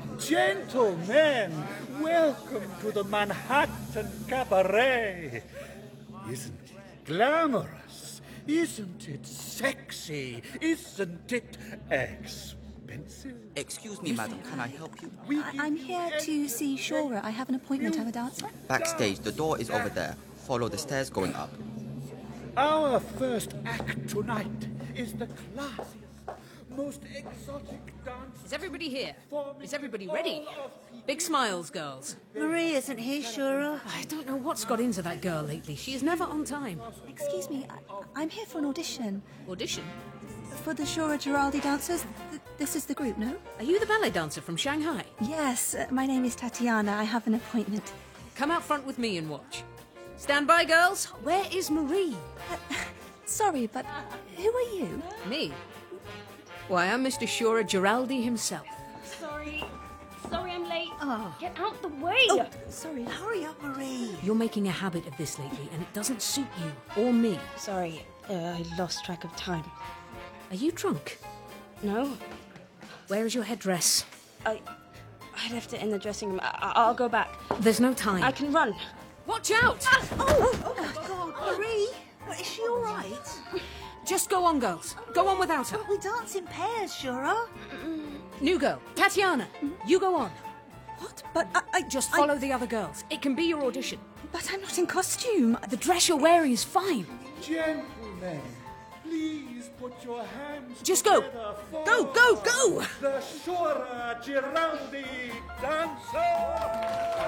welcome to the Manhattan Cabaret. Isn't it glamorous? Isn't it sexy? Isn't it expensive? Excuse me, madam, can I help you? I'm here to see Shura. I have an appointment to have a dancer. Backstage, the door is over there. Follow the stairs going up. Our first act tonight is the classiest, most exotic dance. Is everybody here? Is everybody ready? Big smiles, girls. Marie isn't here, Shura. I don't know what's got into that girl lately. She is never on time. Excuse me, I'm here for an audition. Audition? For the Shura Giraldi dancers. This is the group, no? Are you the ballet dancer from Shanghai? Yes, my name is Tatiana. I have an appointment. Come out front with me and watch. Stand by, girls. Where is Marie? Sorry, but who are you? Me? Why, I'm Mr. Shura Giraldi himself. Sorry I'm late. Oh. Get out the way. Oh, sorry. Hurry up, Marie. You're making a habit of this lately, and it doesn't suit you or me. Sorry, I lost track of time. Are you drunk? No. Where is your headdress? I left it in the dressing room. I'll go back. There's no time. I can run. Watch out! Oh my God, Marie! Is she all right? Just go on, girls. Go on without her. But we dance in pairs, Shura. New girl, Tatiana, you go on. What? But I just follow the other girls. It can be your audition. But I'm not in costume. The dress you're wearing is fine. Gentlemen, please put your hands Just go. together for Go! the Shura Giraldi dancer.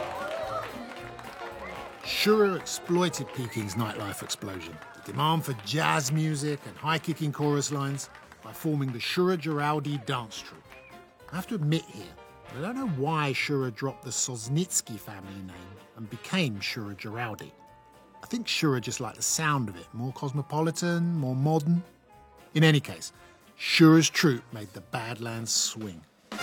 Shura exploited Peking's nightlife explosion, the demand for jazz music and high-kicking chorus lines, by forming the Shura Giraldi dance troupe. I have to admit here, I don't know why Shura dropped the Sosnitsky family name and became Shura Giraldi. I think Shura just liked the sound of it, more cosmopolitan, more modern. In any case, Shura's troupe made the Badlands swing.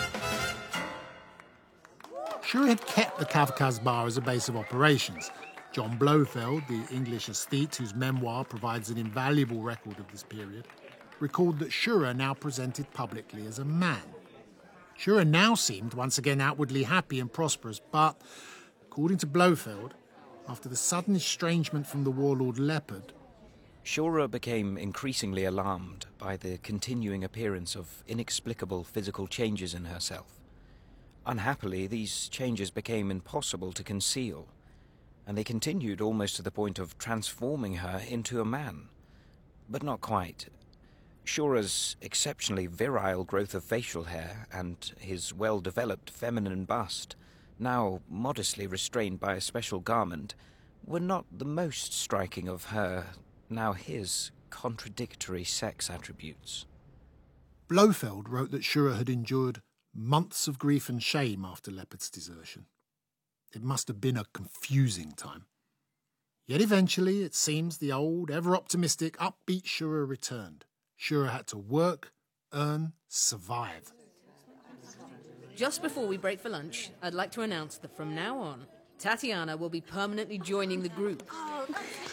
Shura had kept the Kavkaz Bar as a base of operations. John Blofeld, the English aesthete whose memoir provides an invaluable record of this period, recalled that Shura now presented publicly as a man. Shura now seemed once again outwardly happy and prosperous, but, according to Blofeld, after the sudden estrangement from the warlord Leopard, Shura became increasingly alarmed by the continuing appearance of inexplicable physical changes in herself. Unhappily, these changes became impossible to conceal, and they continued almost to the point of transforming her into a man. But not quite. Shura's exceptionally virile growth of facial hair and his well-developed feminine bust, now modestly restrained by a special garment, were not the most striking of her, now his, contradictory sex attributes. Blofeld wrote that Shura had endured months of grief and shame after Leopard's desertion. It must have been a confusing time. Yet eventually, it seems, the old, ever-optimistic, upbeat Shura returned. Shura had to work, earn, survive. Just before we break for lunch, I'd like to announce that from now on, Tatiana will be permanently joining the group. Oh,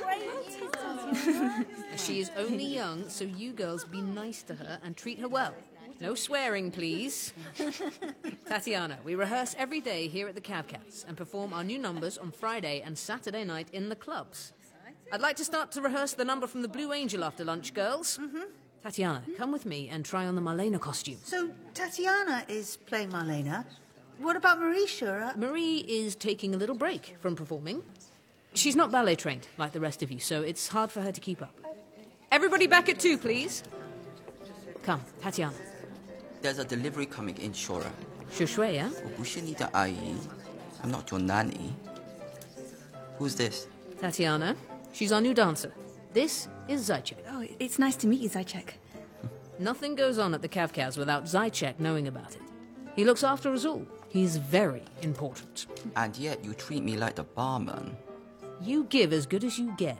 great. She is only young, so you girls be nice to her and treat her well. No swearing, please. Tatiana, we rehearse every day here at the Cavcats and perform our new numbers on Friday and Saturday night in the clubs. I'd like to start to rehearse the number from the Blue Angel after lunch, girls. Mm-hmm. Tatiana, come with me and try on the Marlena costume. So Tatiana is playing Marlena. What about Marie, Shura? Marie is taking a little break from performing. She's not ballet trained like the rest of you, so it's hard for her to keep up. Everybody back at 2, please. Come, Tatiana. There's a delivery coming in, Shura. 是谁呀？ 我不是你的阿姨. I'm not your nanny. Who's this? Tatiana. She's our new dancer. This is Zajcek. Oh, it's nice to meet you, Zajcek. Nothing goes on at the Cavcats without Zajcek knowing about it. He looks after us all. He's very important. And yet you treat me like the barman. You give as good as you get.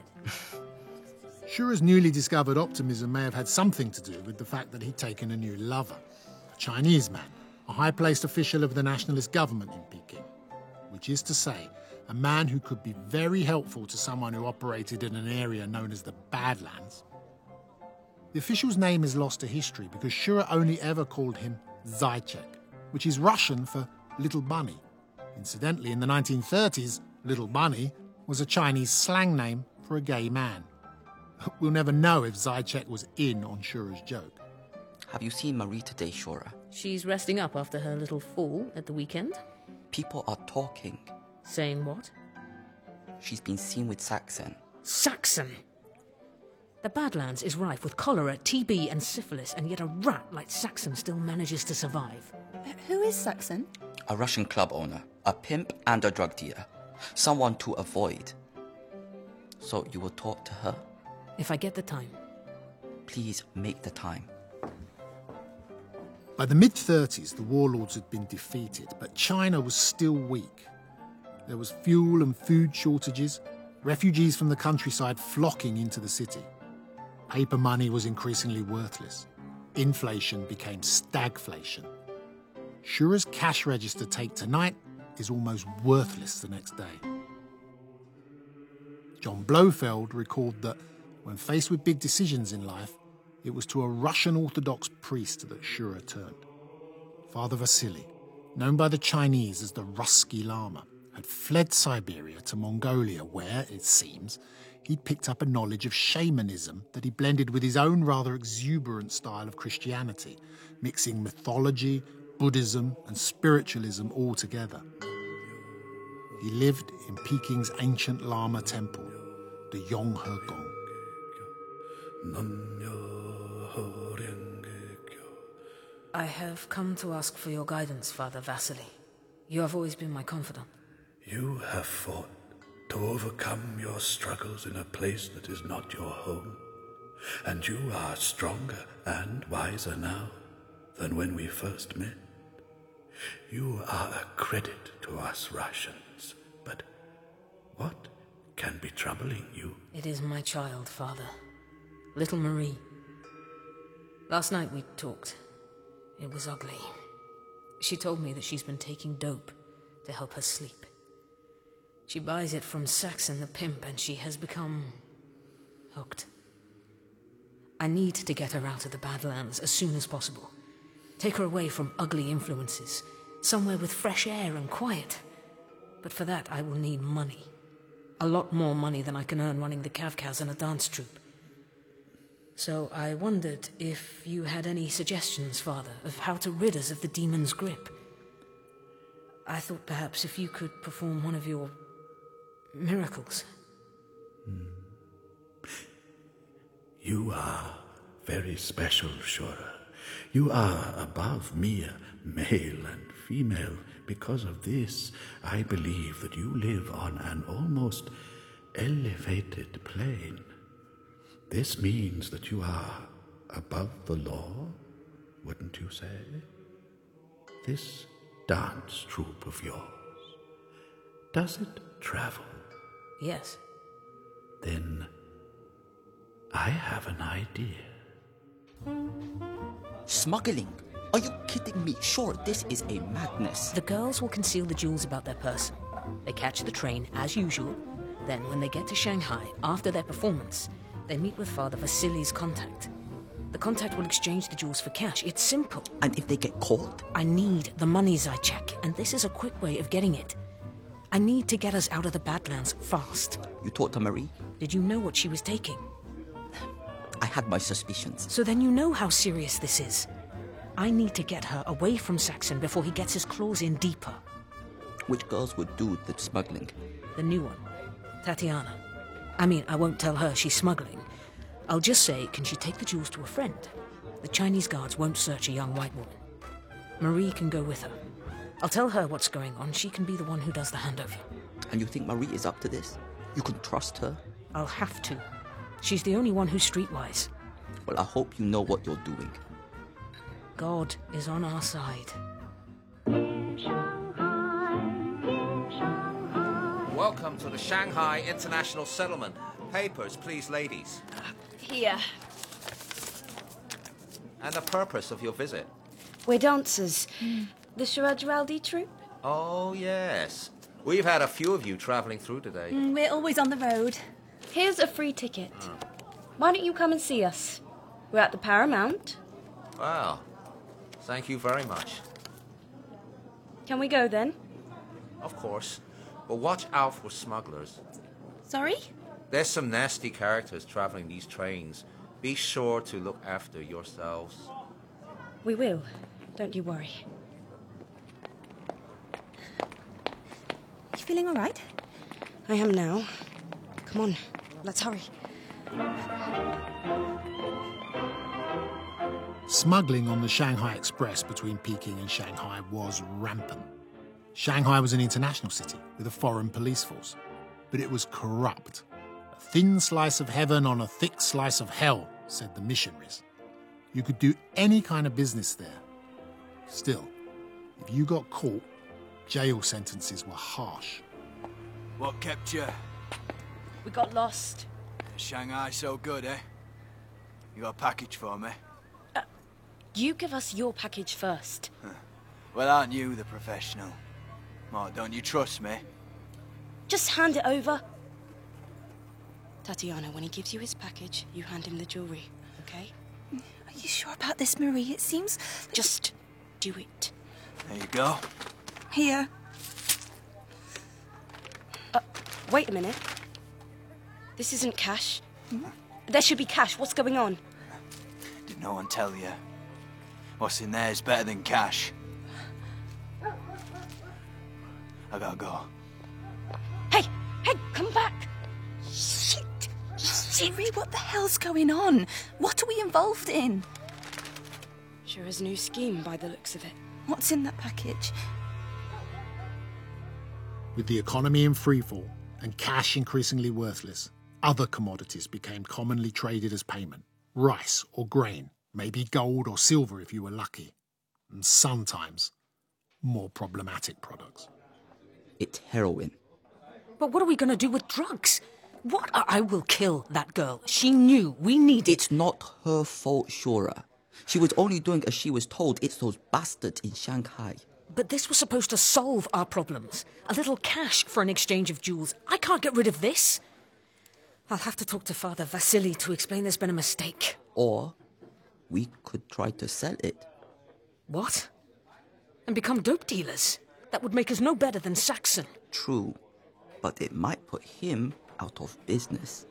Shura's newly discovered optimism may have had something to do with the fact that he'd taken a new lover, a Chinese man, a high-placed official of the nationalist government in Peking, which is to say, a man who could be very helpful to someone who operated in an area known as the Badlands. The official's name is lost to history because Shura only ever called him Zajcek, which is Russian for Little Bunny. Incidentally, in the 1930s, Little Bunny was a Chinese slang name for a gay man. We'll never know if Zajcek was in on Shura's joke. Have you seen Marie today, Shura? She's resting up after her little fall at the weekend. People are talking. Saying what? She's been seen with Saxon. Saxon? The Badlands is rife with cholera, TB and syphilis, and yet a rat like Saxon still manages to survive. Who is Saxon? A Russian club owner, a pimp and a drug dealer. Someone to avoid. So you will talk to her? If I get the time. Please make the time. By the mid-30s, the warlords had been defeated, but China was still weak. There was fuel and food shortages, refugees from the countryside flocking into the city. Paper money was increasingly worthless. Inflation became stagflation. Shura's cash register take tonight is almost worthless the next day. John Blofeld recalled that when faced with big decisions in life, it was to a Russian Orthodox priest that Shura turned. Father Vasily, known by the Chinese as the Rusky Lama, had fled Siberia to Mongolia where, it seems, he'd picked up a knowledge of shamanism that he blended with his own rather exuberant style of Christianity, mixing mythology, Buddhism and spiritualism all together. He lived in Peking's ancient Lama temple, the Yonghe Gong. I have come to ask for your guidance, Father Vasily. You have always been my confidant. You have fought to overcome your struggles in a place that is not your home. And you are stronger and wiser now than when we first met. You are a credit to us Russians, but what can be troubling you? It is my child, Father. Little Marie. Last night we talked. It was ugly. She told me that she's been taking dope to help her sleep. She buys it from Saxon the pimp, and she has become hooked. I need to get her out of the Badlands as soon as possible. Take her away from ugly influences, somewhere with fresh air and quiet. But for that, I will need money. A lot more money than I can earn running the Cavcats and a dance troupe. So I wondered if you had any suggestions, Father, of how to rid us of the demon's grip. I thought perhaps if you could perform one of your miracles. You are very special, Shura. You are above mere male and female. Because of this, I believe that you live on an almost elevated plane. This means that you are above the law, wouldn't you say? This dance troupe of yours, does it travel? Yes. Then I have an idea. Smuggling? Are you kidding me? Sure, this is a madness. The girls will conceal the jewels about their person. They catch the train, as usual. Then, when they get to Shanghai, after their performance, they meet with Father Vasili's contact. The contact will exchange the jewels for cash. It's simple. And if they get caught? I need the money, Zajac, and this is a quick way of getting it. I need to get us out of the Badlands fast. You talked to Marie? Did you know what she was taking? I had my suspicions. So then you know how serious this is. I need to get her away from Saxon before he gets his claws in deeper. Which girls would do the smuggling? The new one, Tatiana. I mean, I won't tell her she's smuggling. I'll just say, can she take the jewels to a friend? The Chinese guards won't search a young white woman. Marie can go with her. I'll tell her what's going on. She can be the one who does the handover. And you think Marie is up to this? You can trust her? I'll have to. She's the only one who's streetwise. Well, I hope you know what you're doing. God is on our side. Welcome to the Shanghai International Settlement. Papers, please, ladies. Here. And the purpose of your visit? We're dancers. The Shurajwaldi troupe? Oh, yes. We've had a few of you traveling through today. We're always on the road. Here's a free ticket. Why don't you come and see us? We're at the Paramount. Wow. Thank you very much. Can we go then? Of course. But watch out for smugglers. Sorry? There's some nasty characters traveling these trains. Be sure to look after yourselves. We will. Don't you worry. You feeling all right? I am now. Come on, let's hurry. Smuggling on the Shanghai Express between Peking and Shanghai was rampant. Shanghai was an international city with a foreign police force, but it was corrupt. A thin slice of heaven on a thick slice of hell, said the missionaries. You could do any kind of business there. Still, if you got caught, jail sentences were harsh. What kept you? We got lost. Shanghai so good, eh? You got a package for me? You give us your package first. Well, aren't you the professional? Mark, don't you trust me? Just hand it over. Tatiana, when he gives you his package, you hand him the jewelry, okay? Are you sure about this, Marie? It seems... Just do it. There you go. Here. Wait a minute. This isn't cash. There should be cash. What's going on? Did no one tell you? What's in there is better than cash. I gotta go. Hey, come back. Shit! Marie, what the hell's going on? What are we involved in? Shura's new scheme by the looks of it. What's in that package? With the economy in freefall and cash increasingly worthless, other commodities became commonly traded as payment. Rice or grain, maybe gold or silver if you were lucky, and sometimes more problematic products. It's heroin. But what are we going to do with drugs? What? I will kill that girl. She knew we needed... It's not her fault, Shura. She was only doing as she was told. It's those bastards in Shanghai. But this was supposed to solve our problems. A little cash for an exchange of jewels. I can't get rid of this. I'll have to talk to Father Vasily to explain there's been a mistake. Or we could try to sell it. What? And become dope dealers? That would make us no better than Saxon. True, but it might put him out of business.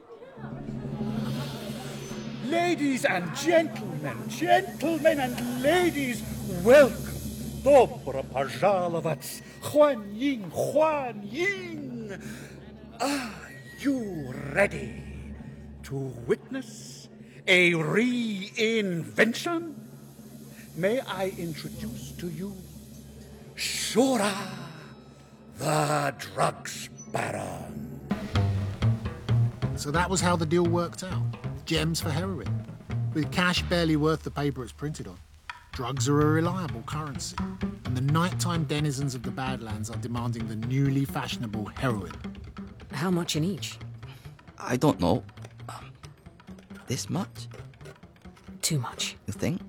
Ladies and gentlemen and ladies, welcome Добро пожаловать! Huan Ying, Huan Ying! Are you ready to witness a reinvention? May I introduce to you Shura, the drugs baron. So that was how the deal worked out. Gems for heroin. With cash barely worth the paper it's printed on. Drugs are a reliable currency. And the nighttime denizens of the Badlands are demanding the newly fashionable heroin. How much in each? I don't know. This much? Too much. You think?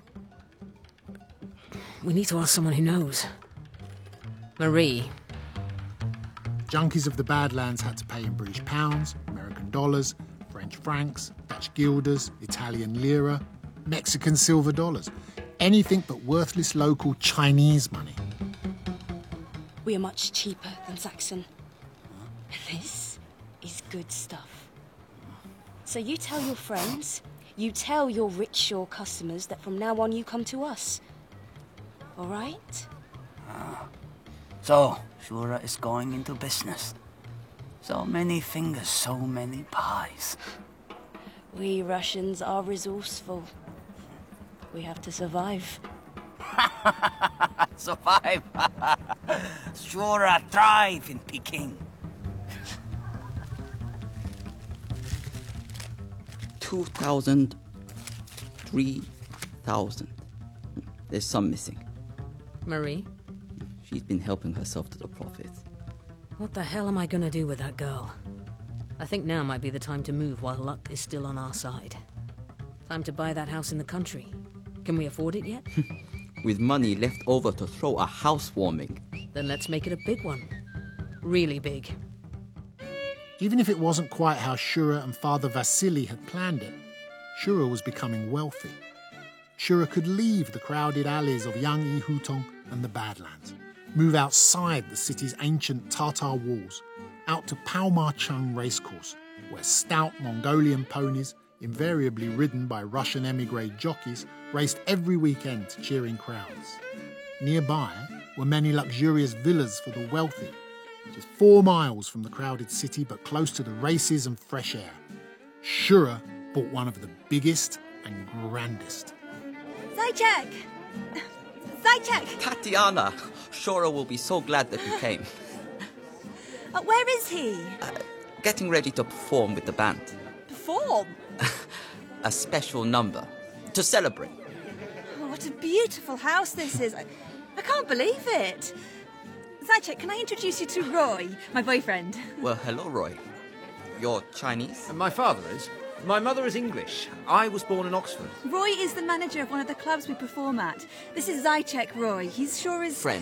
We need to ask someone who knows. Marie. Junkies of the Badlands had to pay in British pounds, American dollars, French francs, Dutch guilders, Italian lira, Mexican silver dollars. Anything but worthless local Chinese money. We are much cheaper than Saxon. This is good stuff. So you tell your friends, you tell your rich shore customers that from now on you come to us. All right? So, Shura is going into business. So many fingers, so many pies. We Russians are resourceful. We have to survive. Survive! Shura thrive in Peking. 2,000, 3,000. There's some missing. Marie? She's been helping herself to the profits. What the hell am I gonna do with that girl? I think now might be the time to move while luck is still on our side. Time to buy that house in the country. Can we afford it yet? With money left over to throw a housewarming. Then let's make it a big one. Really big. Even if it wasn't quite how Shura and Father Vasily had planned it, Shura was becoming wealthy. Shura could leave the crowded alleys of Yangyi Hutong and the Badlands, move outside the city's ancient Tatar walls, out to Paomar-chung racecourse, where stout Mongolian ponies, invariably ridden by Russian emigre jockeys, raced every weekend to cheering crowds. Nearby were many luxurious villas for the wealthy, just 4 miles from the crowded city but close to the races and fresh air. Shura bought one of the biggest and grandest. Zaitchik! Zaitchik! Tatiana! Shura will be so glad that you came. Where is he? Getting ready to perform with the band. Perform? A special number. To celebrate. Oh, what a beautiful house this is. I can't believe it. Zaitchik, can I introduce you to Roy, my boyfriend? Well, hello, Roy. You're Chinese? My father is. My mother is English. I was born in Oxford. Roy is the manager of one of the clubs we perform at. This is Zaitchik, Roy. He's sure is... Friend.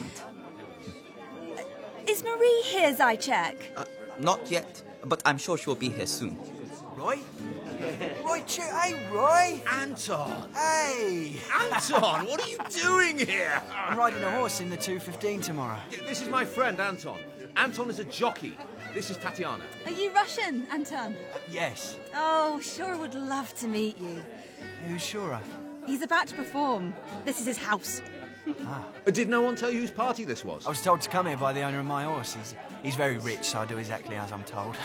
Is Marie here, Zaitchik? Not yet, but I'm sure she'll be here soon. Roy? Roy, hey, Roy! Anton! Hey! Anton, what are you doing here? I'm riding a horse in the 2:15 tomorrow. This is my friend, Anton. Anton is a jockey. This is Tatiana. Are you Russian, Anton? Yes. Oh, Shura would love to meet you. Who's Shura? He's about to perform. This is his house. Did no one tell you whose party this was? I was told to come here by the owner of my horse. He's very rich, so I do exactly as I'm told.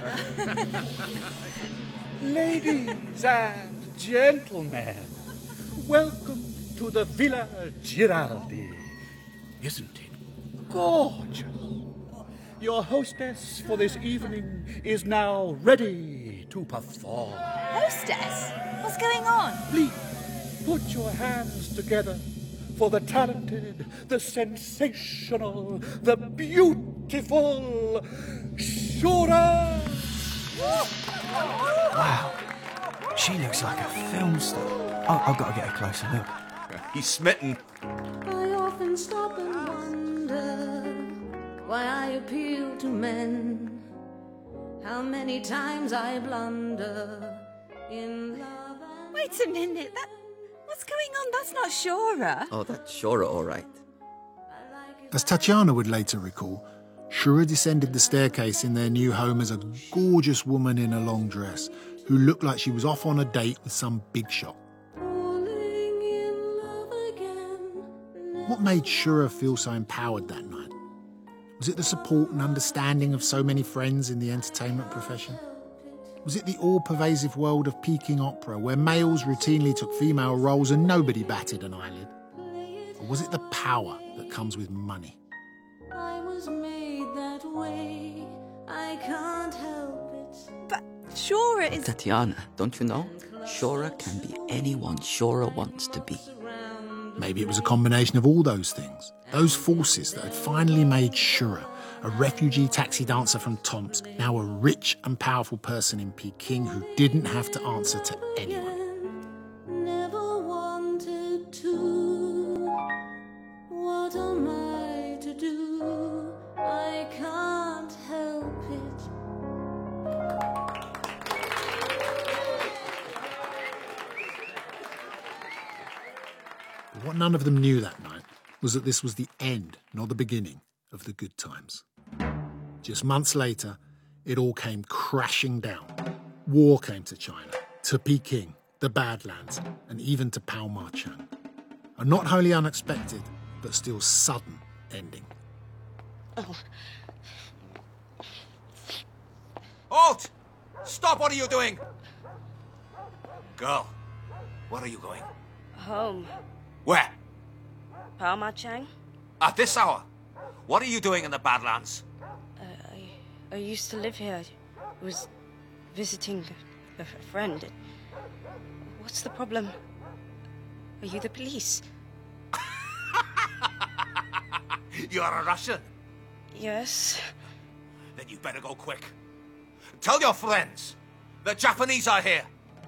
Ladies and gentlemen, welcome to the Villa Giraldi. Isn't it gorgeous? Your hostess for this evening is now ready to perform. Hostess? What's going on? Please, put your hands together for the talented, the sensational, the beautiful Shura! Wow. She looks like a film star. Oh, I've got to get a closer look. He's smitten. I often stop and wonder why I appeal to men. How many times I blunder in love and... Wait a minute. What's going on? That's not Shura. Oh, that's Shura, all right. As Tatiana would later recall, Shura descended the staircase in their new home as a gorgeous woman in a long dress who looked like she was off on a date with some big shot. What made Shura feel so empowered that night? Was it the support and understanding of so many friends in the entertainment profession? Was it the all-pervasive world of Peking opera, where males routinely took female roles and nobody batted an eyelid? Or was it the power that comes with money? I was made that way. I can't help it. But Shura is... Tatiana, don't you know? Shura can be anyone Shura wants to be. Maybe it was a combination of all those things. Those forces that had finally made Shura, a refugee taxi dancer from Tomsk, now a rich and powerful person in Peking who didn't have to answer to anyone. Never wanted to. What am I to do? I can't help it. But what none of them knew that night was that this was the end, not the beginning, of the good times. Just months later, it all came crashing down. War came to China, to Peking, the Badlands, and even to Pao Ma-cheng. A not wholly unexpected, but still sudden ending. Oh. Halt! Stop! What are you doing? Girl, where are you going? Home. Where? Pao Ma-cheng? At this hour? What are you doing in the Badlands? I used to live here. I was visiting a friend. What's the problem? Are you the police? You're a Russian? Yes. Then you better go quick. Tell your friends. The Japanese are here.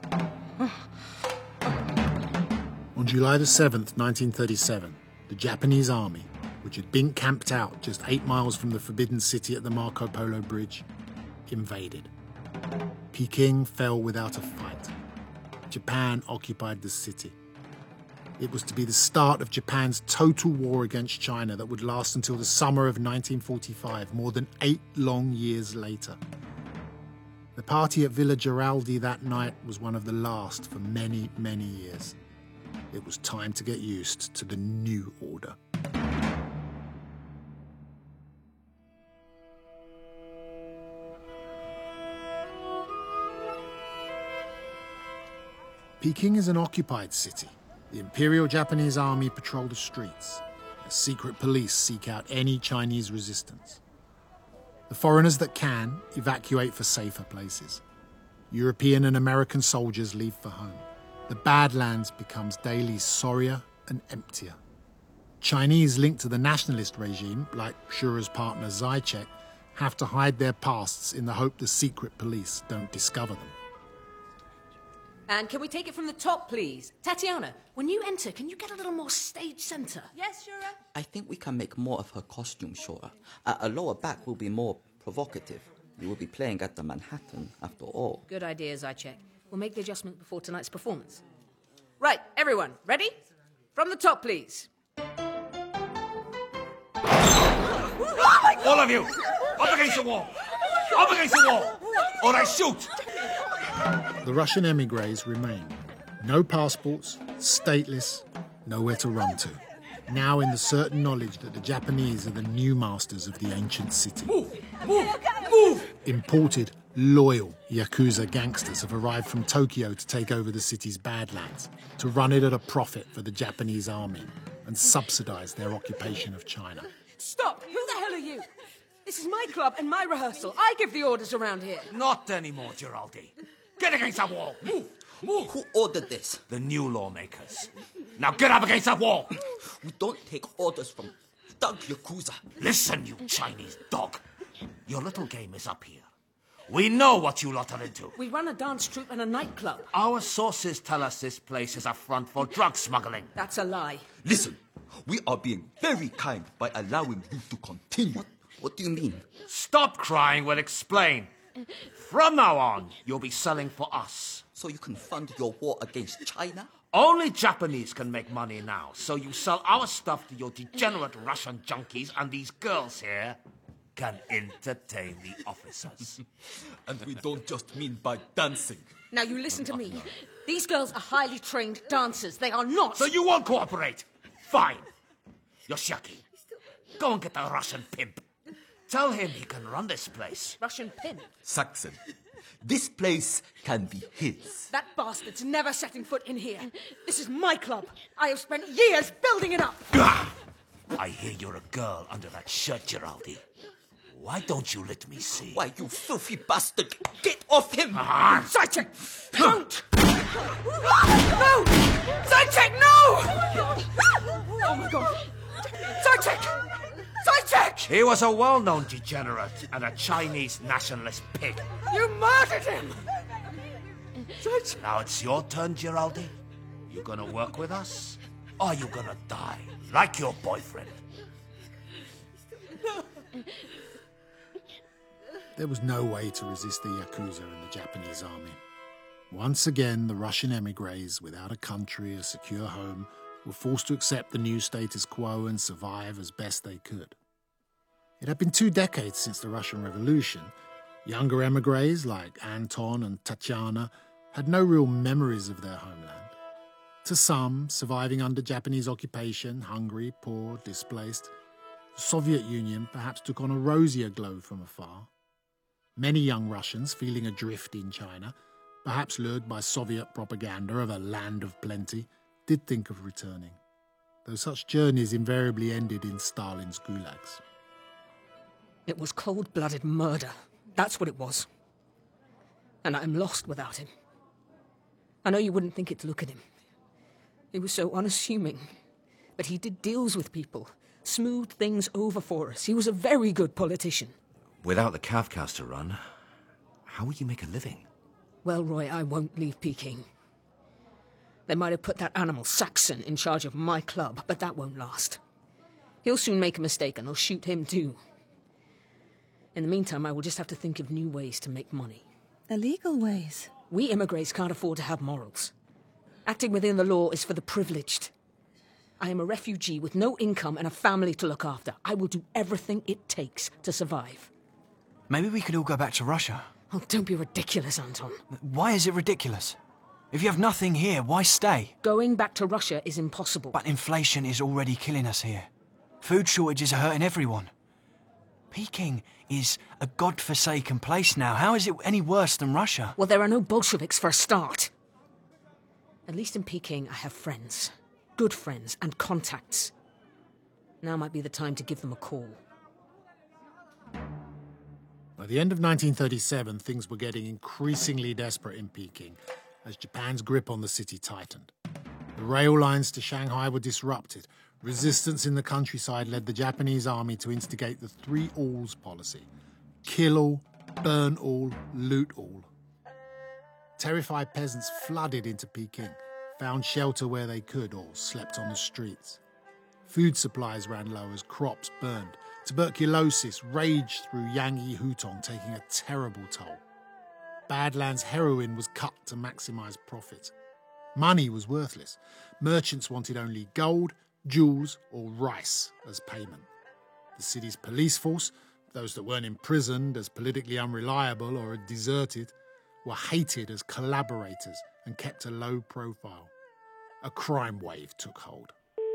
On July the 7th, 1937, the Japanese army, which had been camped out just 8 miles from the Forbidden City at the Marco Polo Bridge, invaded. Peking fell without a fight. Japan occupied the city. It was to be the start of Japan's total war against China that would last until the summer of 1945, more than 8 long years later. The party at Villa Giraldi that night was one of the last for many, many years. It was time to get used to the new order. Peking is an occupied city. The Imperial Japanese Army patrol the streets. The secret police seek out any Chinese resistance. The foreigners that can evacuate for safer places. European and American soldiers leave for home. The Badlands becomes daily sorrier and emptier. Chinese linked to the nationalist regime, like Shura's partner Zaitchik, have to hide their pasts in the hope the secret police don't discover them. And can we take it from the top, please? Tatiana, when you enter, can you get a little more stage center? Yes, Shura? I think we can make more of her costume, Shura. A lower back will be more provocative. You will be playing at the Manhattan, after all. Good idea, Zaitchik. We'll make the adjustment before tonight's performance. Right, everyone, ready? From the top, please. All of you! Up against the wall! Up against the wall! Or I shoot! The Russian émigrés remained. No passports, stateless, nowhere to run to. Now in the certain knowledge that the Japanese are the new masters of the ancient city. Move! Move! Move! Imported, loyal Yakuza gangsters have arrived from Tokyo to take over the city's Badlands, to run it at a profit for the Japanese army and subsidize their occupation of China. Stop! Who the hell are you? This is my club and my rehearsal. I give the orders around here. Not anymore, Giraldi. Get against that wall! Move! Move! Who ordered this? The new lawmakers. Now get up against that wall! We don't take orders from thug Yakuza. Listen, you Chinese dog. Your little game is up here. We know what you lot are into. We run a dance troupe and a nightclub. Our sources tell us this place is a front for drug smuggling. That's a lie. Listen, we are being very kind by allowing you to continue. What do you mean? Stop crying, we'll explain. From now on, you'll be selling for us. So you can fund your war against China? Only Japanese can make money now, so you sell our stuff to your degenerate Russian junkies, and these girls here can entertain the officers. And we don't just mean by dancing. Now you listen to me. These girls are highly trained dancers. They are not. So you won't cooperate? Fine. Yoshiaki, go and get the Russian pimp. Tell him he can run this place. Russian pimp? Saxon, this place can be his. That bastard's never setting foot in here. This is my club. I have spent years building it up. I hear you're a girl under that shirt, Giraldi. Why don't you let me see? Why, you filthy bastard! Get off him! Zajcek! Don't! No! Zajcek, no! Oh my God! Zajcek! Zajcek! He was a well-known degenerate and a Chinese nationalist pig. You murdered him! Now it's your turn, Giraldi. You gonna work with us? Or are you gonna die, like your boyfriend? There was no way to resist the Yakuza and the Japanese army. Once again, the Russian émigrés, without a country, a secure home, were forced to accept the new status quo and survive as best they could. It had been 2 decades since the Russian Revolution. Younger émigrés, like Anton and Tatiana, had no real memories of their homeland. To some, surviving under Japanese occupation, hungry, poor, displaced, the Soviet Union perhaps took on a rosier glow from afar. Many young Russians, feeling adrift in China, perhaps lured by Soviet propaganda of a land of plenty, did think of returning, though such journeys invariably ended in Stalin's gulags. It was cold-blooded murder. That's what it was. And I'm lost without him. I know you wouldn't think it to look at him. He was so unassuming. But he did deals with people, smoothed things over for us. He was a very good politician. Without the Kafkas to run, how will you make a living? Well, Roy, I won't leave Peking. They might have put that animal, Saxon, in charge of my club, but that won't last. He'll soon make a mistake and they'll shoot him too. In the meantime, I will just have to think of new ways to make money. Illegal ways? We immigrants can't afford to have morals. Acting within the law is for the privileged. I am a refugee with no income and a family to look after. I will do everything it takes to survive. Maybe we could all go back to Russia. Oh, don't be ridiculous, Anton. Why is it ridiculous? If you have nothing here, why stay? Going back to Russia is impossible. But inflation is already killing us here. Food shortages are hurting everyone. Peking is a godforsaken place now. How is it any worse than Russia? Well, there are no Bolsheviks for a start. At least in Peking, I have friends. Good friends and contacts. Now might be the time to give them a call. By the end of 1937, things were getting increasingly desperate in Peking as Japan's grip on the city tightened. The rail lines to Shanghai were disrupted. Resistance in the countryside led the Japanese army to instigate the 3 alls policy. Kill all, burn all, loot all. Terrified peasants flooded into Peking, found shelter where they could, or slept on the streets. Food supplies ran low as crops burned. Tuberculosis raged through Yangtze Hutong, taking a terrible toll. Badlands heroin was cut to maximise profit. Money was worthless. Merchants wanted only gold, jewels, or rice as payment. The city's police force, those that weren't imprisoned as politically unreliable or had deserted, were hated as collaborators and kept a low profile. A crime wave took hold.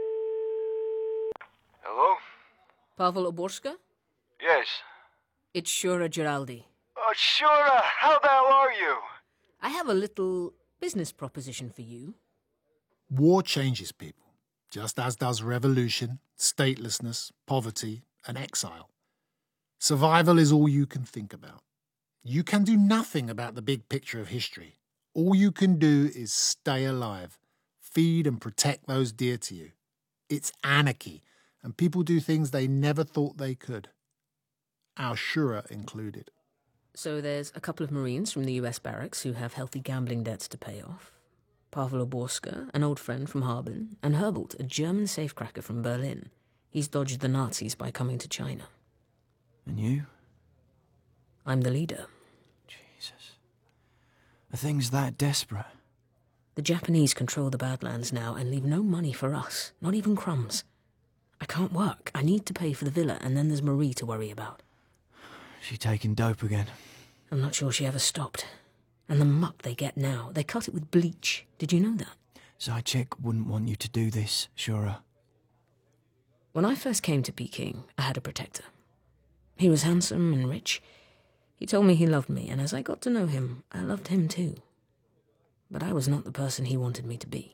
Hello? Pavel Oborska? Yes. It's Shura Giraldi. Oh, Shura, how the hell are you? I have a little business proposition for you. War changes people, just as does revolution, statelessness, poverty, and exile. Survival is all you can think about. You can do nothing about the big picture of history. All you can do is stay alive, feed and protect those dear to you. It's anarchy, and people do things they never thought they could. Our Shura included. So there's a couple of Marines from the US barracks who have healthy gambling debts to pay off. Pavel Oborska, an old friend from Harbin, and Herbold, a German safecracker from Berlin. He's dodged the Nazis by coming to China. And you? I'm the leader. Jesus. Are things that desperate? The Japanese control the Badlands now and leave no money for us, not even crumbs. I can't work. I need to pay for the villa, and then there's Marie to worry about. She taking dope again? I'm not sure she ever stopped. And the muck they get now, they cut it with bleach. Did you know that? Zajcek wouldn't want you to do this, Shura. When I first came to Peking, I had a protector. He was handsome and rich. He told me he loved me, and as I got to know him, I loved him too. But I was not the person he wanted me to be.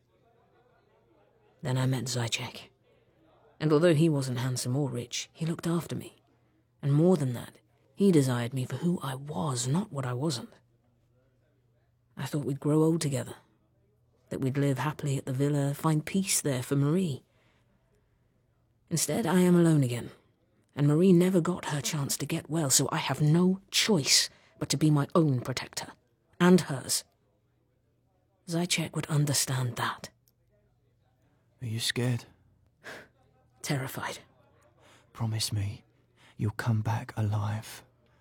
Then I met Zaitchik. And although he wasn't handsome or rich, he looked after me. And more than that, he desired me for who I was, not what I wasn't. I thought we'd grow old together, that we'd live happily at the villa, find peace there for Marie. Instead, I am alone again, and Marie never got her chance to get well, so I have no choice but to be my own protector, and hers. Zaitchik would understand that. Are you scared? Terrified. Promise me you'll come back alive.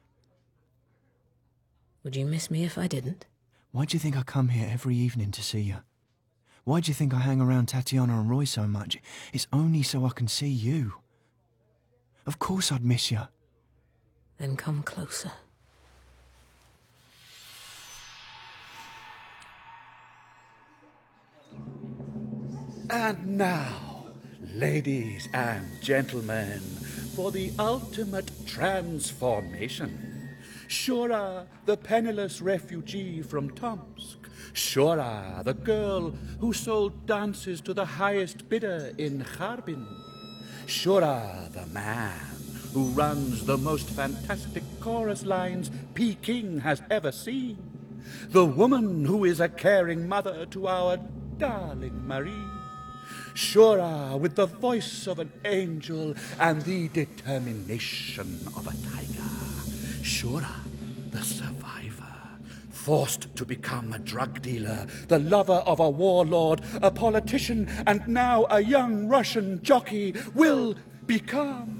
Would you miss me if I didn't? Why do you think I come here every evening to see you? Why do you think I hang around Tatiana and Roy so much? It's only so I can see you. Of course I'd miss you. Then come closer. And now, ladies and gentlemen, for the ultimate transformation. Shura, the penniless refugee from Tomsk. Shura, the girl who sold dances to the highest bidder in Harbin. Shura, the man who runs the most fantastic chorus lines Peking has ever seen. The woman who is a caring mother to our darling Marie. Shura, with the voice of an angel and the determination of a tiger. Shura, the survivor, forced to become a drug dealer, the lover of a warlord, a politician, and now a young Russian jockey will become.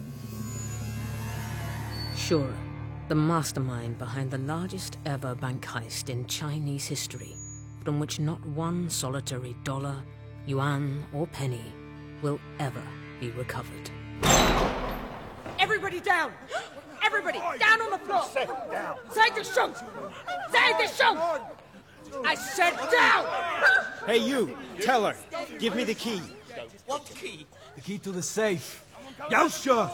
Shura, the mastermind behind the largest ever bank heist in Chinese history, from which not one solitary dollar, yuan, or penny will ever be recovered. Everybody down! Everybody, down on the floor! Down! Seid I said down! Hey you, tell her. Give me the key. What key? The key to the safe. Yausha!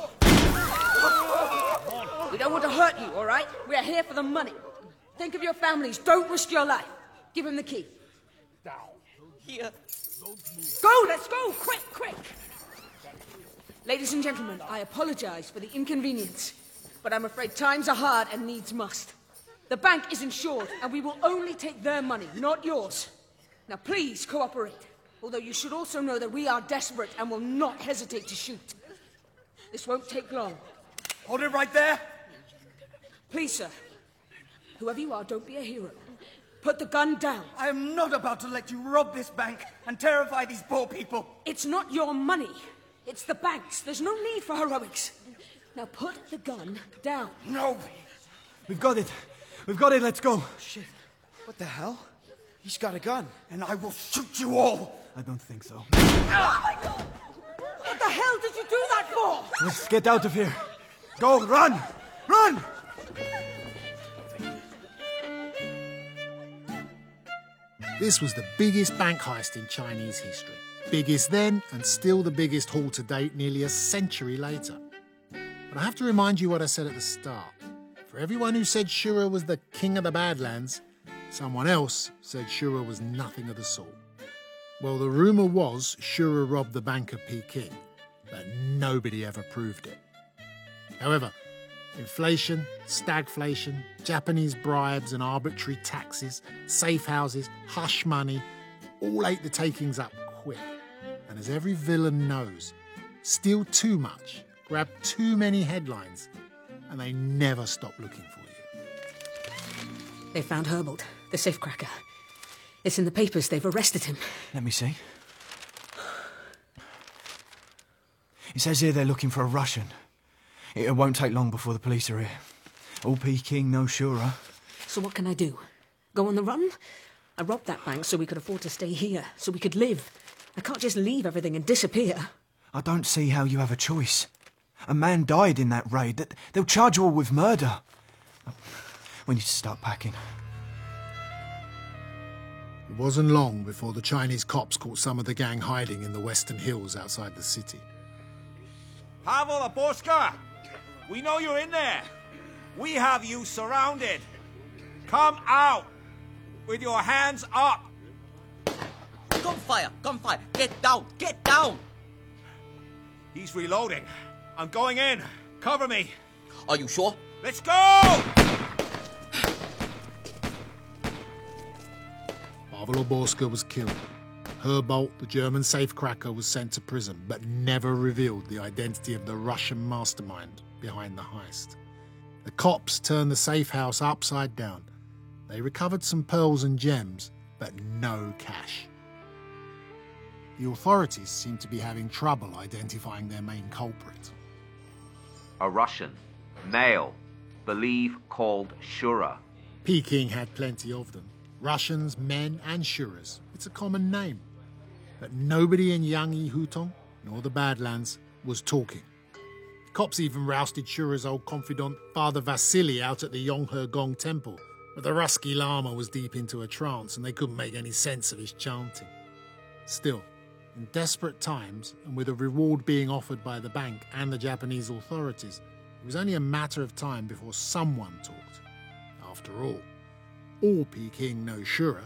We don't want to hurt you, all right? We are here for the money. Think of your families. Don't risk your life. Give him the key. Down. Here. Go, let's go! Quick, quick! Ladies and gentlemen, I apologize for the inconvenience, but I'm afraid times are hard and needs must. The bank is insured, and we will only take their money, not yours. Now please cooperate, although you should also know that we are desperate and will not hesitate to shoot. This won't take long. Hold it right there! Please, sir. Whoever you are, don't be a hero. Put the gun down. I am not about to let you rob this bank and terrify these poor people. It's not your money. It's the bank's. There's no need for heroics. Now put the gun down. No. We've got it. We've got it. Let's go. Shit. What the hell? He's got a gun. And I will shoot you all. I don't think so. Oh my God! What the hell did you do that for? Let's get out of here. Go, run! Run! This was the biggest bank heist in Chinese history. Biggest then, and still the biggest haul to date nearly a century later. But I have to remind you what I said at the start. For everyone who said Shura was the king of the Badlands, someone else said Shura was nothing of the sort. Well, the rumour was Shura robbed the Bank of Peking, but nobody ever proved it. However, inflation, stagflation, Japanese bribes and arbitrary taxes, safe houses, hush money, all ate the takings up quick. And as every villain knows, steal too much, grab too many headlines, and they never stop looking for you. They found Herbold, the safecracker. It's in the papers. They've arrested him. Let me see. It says here they're looking for a Russian. It won't take long before the police are here. All Peking, no Shura. So what can I do? Go on the run? I robbed that bank so we could afford to stay here, so we could live. I can't just leave everything and disappear. I don't see how you have a choice. A man died in that raid. They'll charge you all with murder. We need to start packing. It wasn't long before the Chinese cops caught some of the gang hiding in the western hills outside the city. Pavel Oborska! We know you're in there. We have you surrounded. Come out with your hands up. Gunfire! Gunfire! Get down! Get down! He's reloading. I'm going in. Cover me. Are you sure? Let's go! Pavel Oborska was killed. Herbold, the German safecracker, was sent to prison, but never revealed the identity of the Russian mastermind behind the heist. The cops turned the safe house upside down. They recovered some pearls and gems, but no cash. The authorities seem to be having trouble identifying their main culprit. A Russian, male, believe called Shura. Peking had plenty of them. Russians, men and Shuras. It's a common name. But nobody in Yangyi Hutong, nor the Badlands, was talking. Cops even rousted Shura's old confidant, Father Vasily, out at the Yonghe Gong temple, but the Rusky Lama was deep into a trance and they couldn't make any sense of his chanting. Still, in desperate times, and with a reward being offered by the bank and the Japanese authorities, it was only a matter of time before someone talked. After all Peking knows Shura.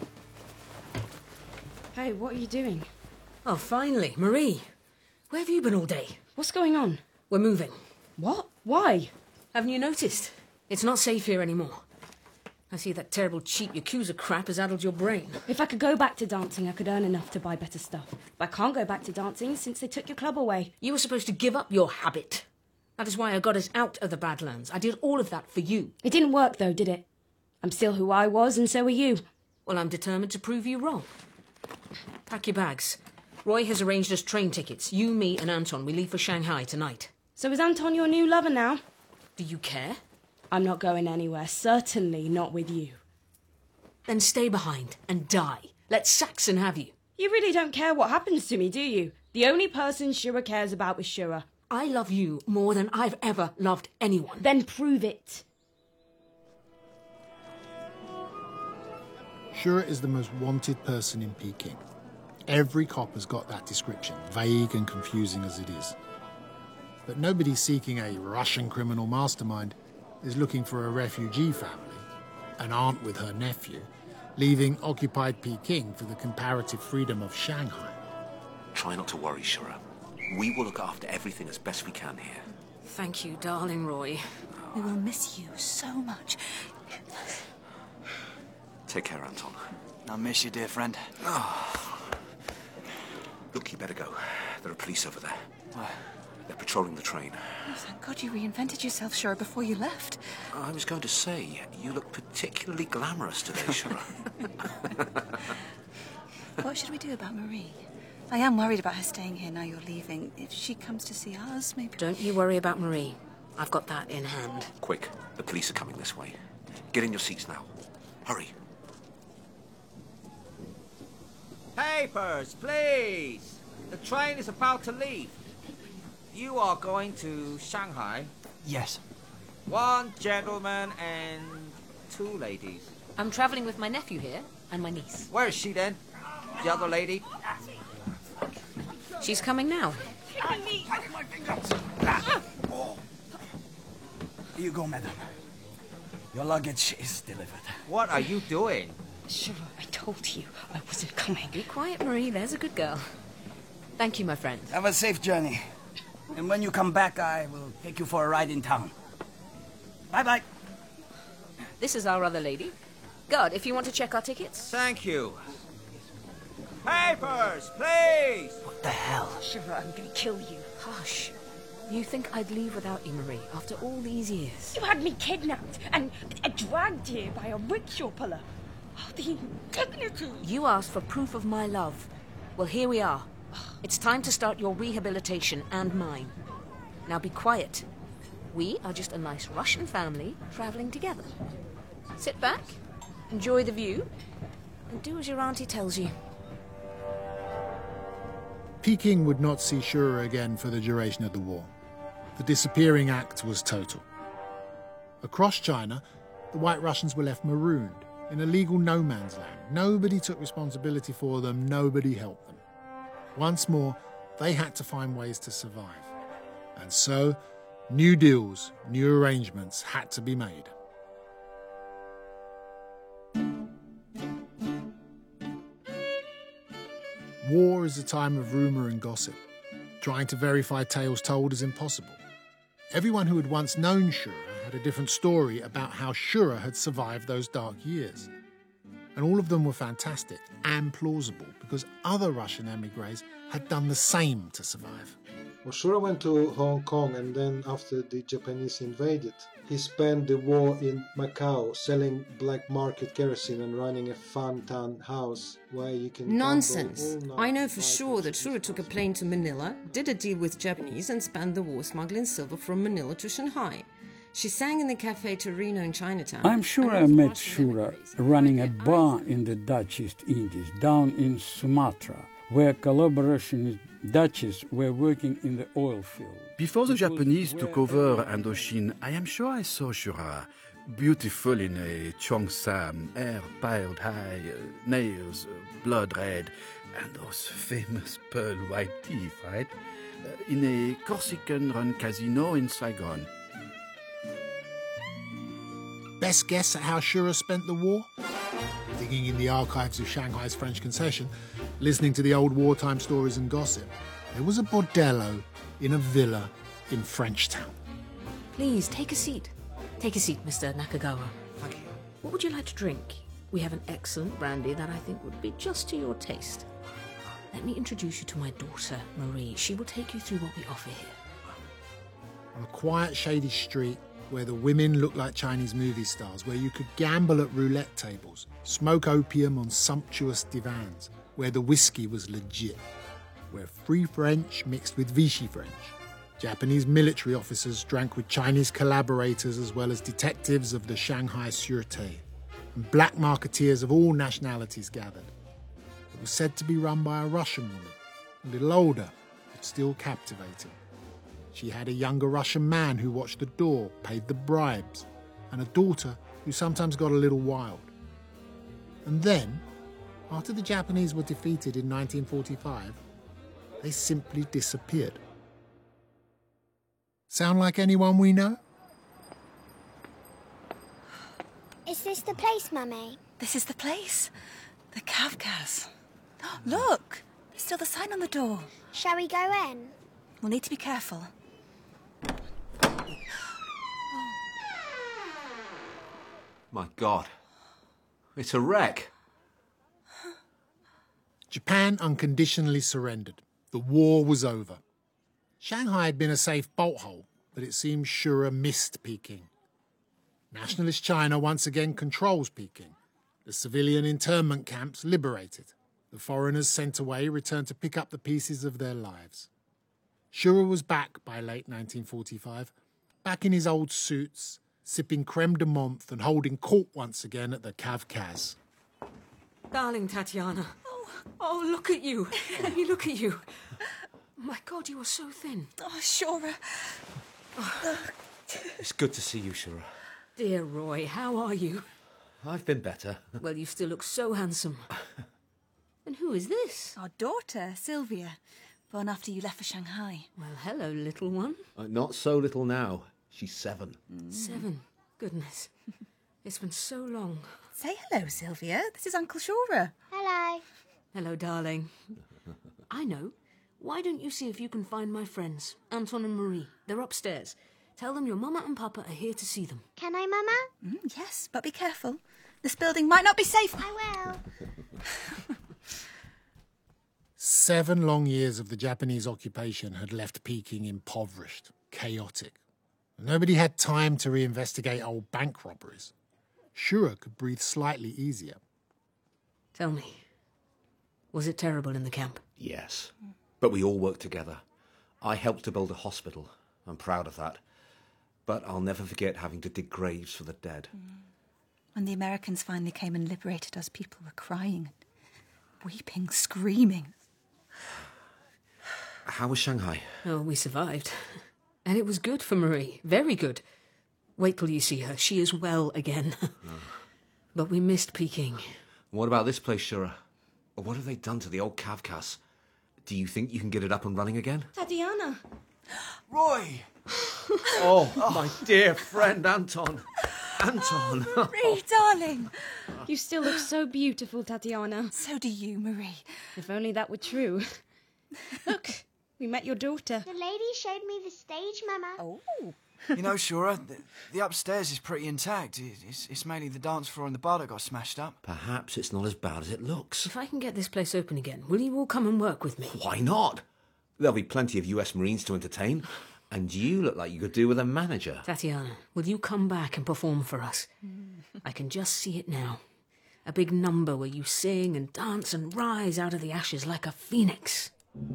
Hey, what are you doing? Oh, finally. Marie. Where have you been all day? What's going on? We're moving. What? Why? Haven't you noticed? It's not safe here anymore. I see that terrible cheap Yakuza crap has addled your brain. If I could go back to dancing, I could earn enough to buy better stuff. But I can't go back to dancing since they took your club away. You were supposed to give up your habit. That is why I got us out of the Badlands. I did all of that for you. It didn't work, though, did it? I'm still who I was, and so are you. Well, I'm determined to prove you wrong. Pack your bags. Roy has arranged us train tickets. You, me, and Anton, we leave for Shanghai tonight. So is Anton your new lover now? Do you care? I'm not going anywhere. Certainly not with you. Then stay behind and die. Let Saxon have you. You really don't care what happens to me, do you? The only person Shura cares about is Shura. I love you more than I've ever loved anyone. Then prove it. Shura is the most wanted person in Peking. Every cop has got that description, vague and confusing as it is. But nobody seeking a Russian criminal mastermind is looking for a refugee family, an aunt with her nephew, leaving occupied Peking for the comparative freedom of Shanghai. Try not to worry, Shura. We will look after everything as best we can here. Thank you, darling Roy. We will miss you so much. Take care, Anton. I miss you, dear friend. Look, you better go. There are police over there. What? They're patrolling the train. Oh, thank God you reinvented yourself, Shura, before you left. I was going to say, you look particularly glamorous today, Shura. What should we do about Marie? I am worried about her staying here now you're leaving. If she comes to see us, maybe... Don't you worry about Marie. I've got that in hand. Quick, the police are coming this way. Get in your seats now. Hurry. Papers, please. The train is about to leave. You are going to Shanghai? Yes. One gentleman and two ladies. I'm travelling with my nephew here and my niece. Where is she then? The other lady? She's coming now. Here you go, madam. Your luggage is delivered. What are you doing? Shura, I told you I wasn't coming. Be quiet, Marie. There's a good girl. Thank you, my friend. Have a safe journey. And when you come back, I will take you for a ride in town. Bye-bye. This is our other lady. Guard, if you want to check our tickets. Thank you. Papers, please! What the hell? Shura, I'm gonna kill you. Hush. You think I'd leave without you, Marie, after all these years? You had me kidnapped and dragged here by a rickshaw puller. Oh, the indignity! You asked for proof of my love. Well, here we are. It's time to start your rehabilitation and mine. Now be quiet. We are just a nice Russian family travelling together. Sit back, enjoy the view, and do as your auntie tells you. Peking would not see Shura again for the duration of the war. The disappearing act was total. Across China, the White Russians were left marooned in a legal no man's land. Nobody took responsibility for them, nobody helped them. Once more, they had to find ways to survive. And so, new deals, new arrangements had to be made. War is a time of rumour and gossip. Trying to verify tales told is impossible. Everyone who had once known Shura had a different story about how Shura had survived those dark years. And all of them were fantastic and plausible because other Russian emigres had done the same to survive. Well, Shura went to Hong Kong, and then after the Japanese invaded, he spent the war in Macau selling black market kerosene and running a fan-tan house where you can... Nonsense. I know for sure that Shura took a plane to Manila, did a deal with Japanese and spent the war smuggling silver from Manila to Shanghai. She sang in the Cafe Torino in Chinatown. I'm sure I met Shura running a bar in the Dutch East Indies, down in Sumatra, where collaboration Dutchies were working in the oil field. Before the Japanese took over Indochine, I am sure I saw Shura, beautiful in a cheongsam, hair piled high, nails blood red, and those famous pearl white teeth, right? In a Corsican-run casino in Saigon. Best guess at how Shura spent the war? Digging in the archives of Shanghai's French concession, listening to the old wartime stories and gossip, there was a bordello in a villa in Frenchtown. Please, take a seat. Take a seat, Mr. Nakagawa. Thank you. What would you like to drink? We have an excellent brandy that I think would be just to your taste. Let me introduce you to my daughter, Marie. She will take you through what we offer here. On a quiet, shady street, where the women looked like Chinese movie stars, where you could gamble at roulette tables, smoke opium on sumptuous divans, where the whiskey was legit, where free French mixed with Vichy French. Japanese military officers drank with Chinese collaborators as well as detectives of the Shanghai Sûreté, and black marketeers of all nationalities gathered. It was said to be run by a Russian woman, a little older, but still captivating. She had a younger Russian man who watched the door, paid the bribes, and a daughter who sometimes got a little wild. And then, after the Japanese were defeated in 1945, they simply disappeared. Sound like anyone we know? Is this the place, Mummy? This is the place. The Kavkaz. Look! There's still the sign on the door. Shall we go in? We'll need to be careful. My God. It's a wreck. Japan unconditionally surrendered. The war was over. Shanghai had been a safe bolt hole, but it seems Shura missed Peking. Nationalist China once again controls Peking. The civilian internment camps liberated. The foreigners sent away returned to pick up the pieces of their lives. Shura was back by late 1945, back in his old suits, sipping creme de menthe and holding court once again at the Kavkaz. Darling Tatiana. Oh, look at you. Let me look at you. My God, you are so thin. Oh, Shura. It's good to see you, Shura. Dear Roy, how are you? I've been better. Well, you still look so handsome. And who is this? Our daughter, Sylvia. Born after you left for Shanghai. Well, hello, little one. Not so little now. She's 7. 7. Goodness. It's been so long. Say hello, Sylvia. This is Uncle Shura. Hello. Hello, darling. I know. Why don't you see if you can find my friends, Anton and Marie? They're upstairs. Tell them your mama and papa are here to see them. Can I, Mama? Yes, but be careful. This building might not be safe. I will. 7 long years of the Japanese occupation had left Peking impoverished, chaotic. Nobody had time to reinvestigate old bank robberies. Shura could breathe slightly easier. Tell me, was it terrible in the camp? Yes, but we all worked together. I helped to build a hospital. I'm proud of that. But I'll never forget having to dig graves for the dead. When the Americans finally came and liberated us, people were crying, weeping, screaming. How was Shanghai? Oh, we survived. And it was good for Marie. Very good. Wait till you see her. She is well again. But we missed Peking. What about this place, Shura? What have they done to the old Kavkaz? Do you think you can get it up and running again? Tatiana! Roy! Oh, my dear friend Anton. Anton. Marie, darling. You still look so beautiful, Tatiana. So do you, Marie. If only that were true. Look, we met your daughter. The lady showed me the stage, Mama. Oh. You know, Shura, the upstairs is pretty intact. It's mainly the dance floor and the bar that got smashed up. Perhaps it's not as bad as it looks. If I can get this place open again, will you all come and work with me? Why not? There'll be plenty of US Marines to entertain. And you look like you could do with a manager. Tatiana, will you come back and perform for us? I can just see it now. A big number where you sing and dance and rise out of the ashes like a phoenix.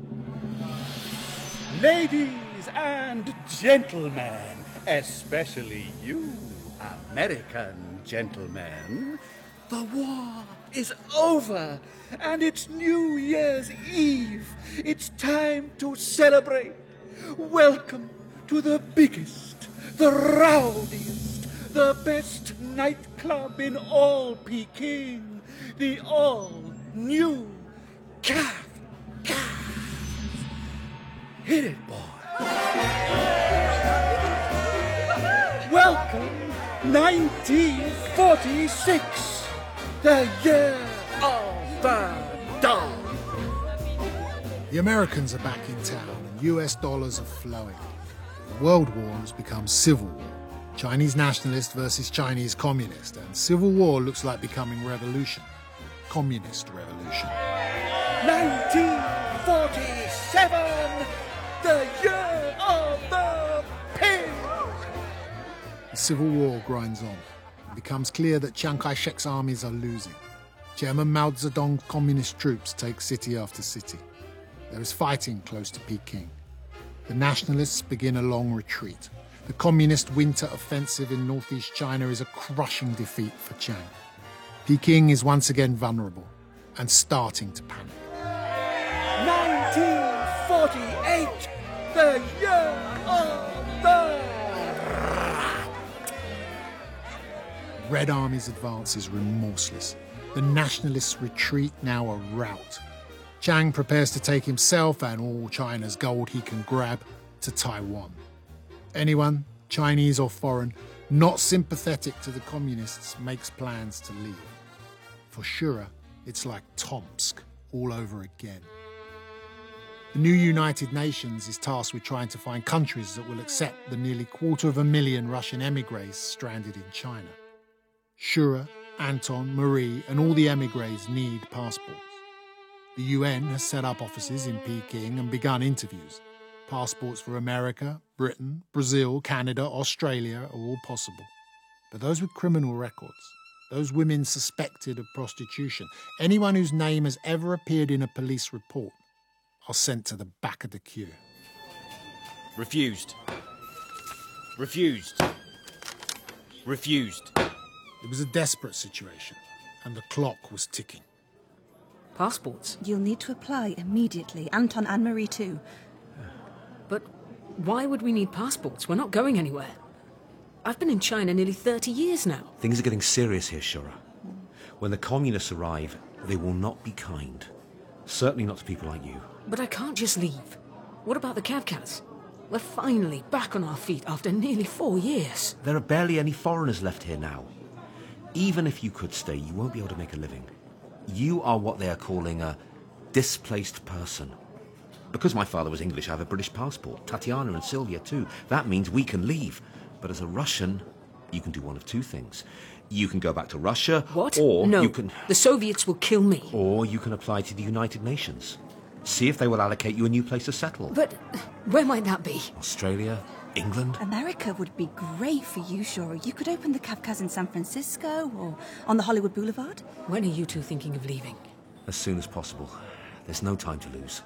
Ladies and gentlemen, especially you, American gentlemen, the war is over and it's New Year's Eve. It's time to celebrate. Welcome to the biggest, the rowdiest, the best nightclub in all Peking, the all-new Calf. Hit it, boy. Welcome, 1946, the year of the dog. The Americans are back in town and US dollars are flowing. The World War has become Civil War. Chinese nationalist versus Chinese communist, and Civil War looks like becoming revolution. Communist revolution. 1947, the year of the pig. The Civil War grinds on. It becomes clear that Chiang Kai-shek's armies are losing. Chairman Mao Zedong's communist troops take city after city. There is fighting close to Peking. The nationalists begin a long retreat. The communist winter offensive in northeast China is a crushing defeat for Chiang. Peking is once again vulnerable and starting to panic. 1948, the year of the Red Army's advance is remorseless. The nationalists retreat now a rout. Chiang prepares to take himself and all China's gold he can grab to Taiwan. Anyone, Chinese or foreign, not sympathetic to the communists makes plans to leave. For Shura, it's like Tomsk all over again. The new United Nations is tasked with trying to find countries that will accept the nearly 250,000 Russian émigrés stranded in China. Shura, Anton, Marie, and all the émigrés need passports. The UN has set up offices in Peking and begun interviews. Passports for America, Britain, Brazil, Canada, Australia are all possible. But those with criminal records, those women suspected of prostitution, anyone whose name has ever appeared in a police report, are sent to the back of the queue. Refused. Refused. Refused. It was a desperate situation, and the clock was ticking. Passports? You'll need to apply immediately. Anton and Marie too. But why would we need passports? We're not going anywhere. I've been in China nearly 30 years now. Things are getting serious here, Shura. When the communists arrive, they will not be kind. Certainly not to people like you. But I can't just leave. What about the Kavkaz? We're finally back on our feet after nearly 4 years. There are barely any foreigners left here now. Even if you could stay, you won't be able to make a living. You are what they are calling a displaced person. Because my father was English, I have a British passport. Tatiana and Sylvia too. That means we can leave. But as a Russian, you can do one of two things. You can go back to Russia. What? Or no. you can... The Soviets will kill me. Or you can apply to the United Nations. See if they will allocate you a new place to settle. But where might that be? Australia? England? America would be great for you, Shura. You could open the Kavkaz in San Francisco or on the Hollywood Boulevard. When are you two thinking of leaving? As soon as possible. There's no time to lose.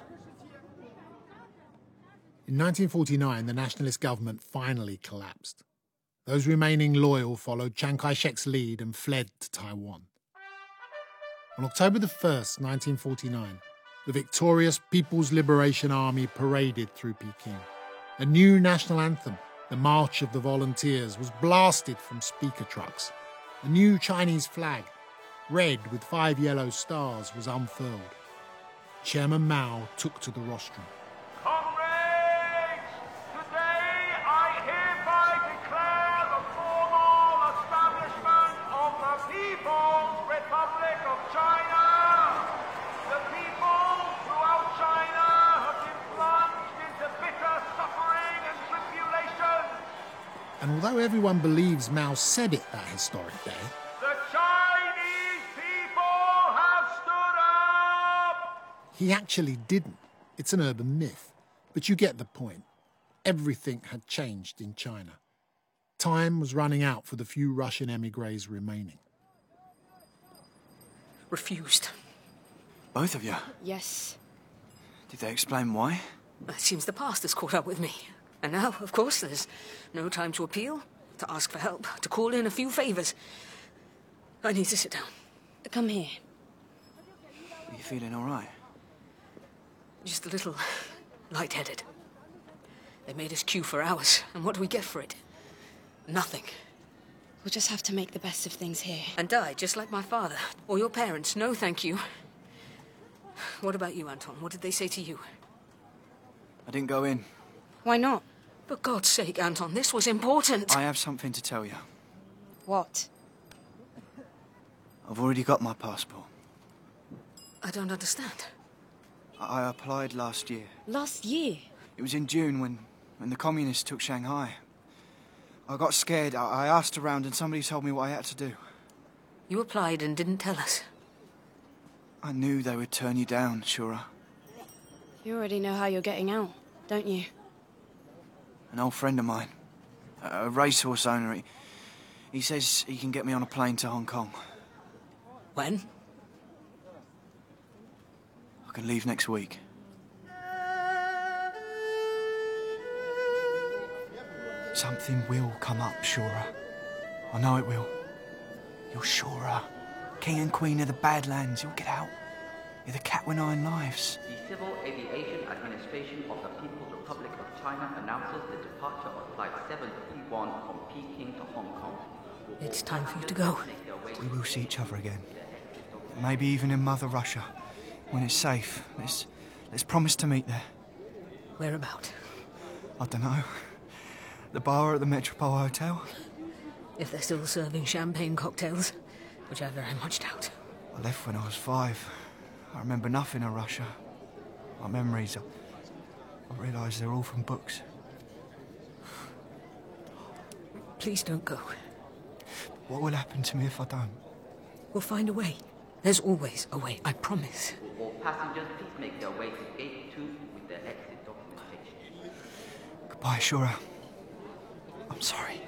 In 1949, the nationalist government finally collapsed. Those remaining loyal followed Chiang Kai-shek's lead and fled to Taiwan. On October the 1st, 1949, the victorious People's Liberation Army paraded through Peking. A new national anthem, the March of the Volunteers, was blasted from speaker trucks. A new Chinese flag, red with 5 yellow stars, was unfurled. Chairman Mao took to the rostrum. Comrades, today And although everyone believes Mao said it that historic day, The Chinese people have stood up! he actually didn't. It's an urban myth. But you get the point. Everything had changed in China. Time was running out for the few Russian émigrés remaining. Refused. Both of you? Yes. Did they explain why? It seems the past has caught up with me. And now, of course, there's no time to appeal, to ask for help, to call in a few favours. I need to sit down. Come here. Are you feeling all right? Just a little lightheaded. They made us queue for hours, and what do we get for it? Nothing. We'll just have to make the best of things here. And die, just like my father. Or your parents. No, thank you. What about you, Anton? What did they say to you? I didn't go in. Why not? For God's sake, Anton, this was important. I have something to tell you. What? I've already got my passport. I don't understand. I applied last year. Last year? It was in June when the communists took Shanghai. I got scared. I asked around and somebody told me what I had to do. You applied and didn't tell us. I knew they would turn you down, Shura. You already know how you're getting out, don't you? An old friend of mine, a racehorse owner, he says he can get me on a plane to Hong Kong. When? I can leave next week. Something will come up, Shura. I know it will. You're Shura, King and Queen of the Badlands. You'll get out. You're the cat with 9 lives. The Civil Aviation Administration of the People's Republic of China announces the departure of Flight 731 from Peking to Hong Kong. It's time for you to go. We will see each other again. Maybe even in Mother Russia. When it's safe. Let's promise to meet there. Whereabout? I don't know. The bar at the Metropole Hotel? If they're still serving champagne cocktails, which I very much doubt. I left when I was 5. I remember nothing of Russia. My memories, I realise they're all from books. Please don't go. What will happen to me if I don't? We'll find a way. There's always a way, I promise. All passengers, please make their way to Gate 2 with their exit documentation. Goodbye, Shura. I'm sorry.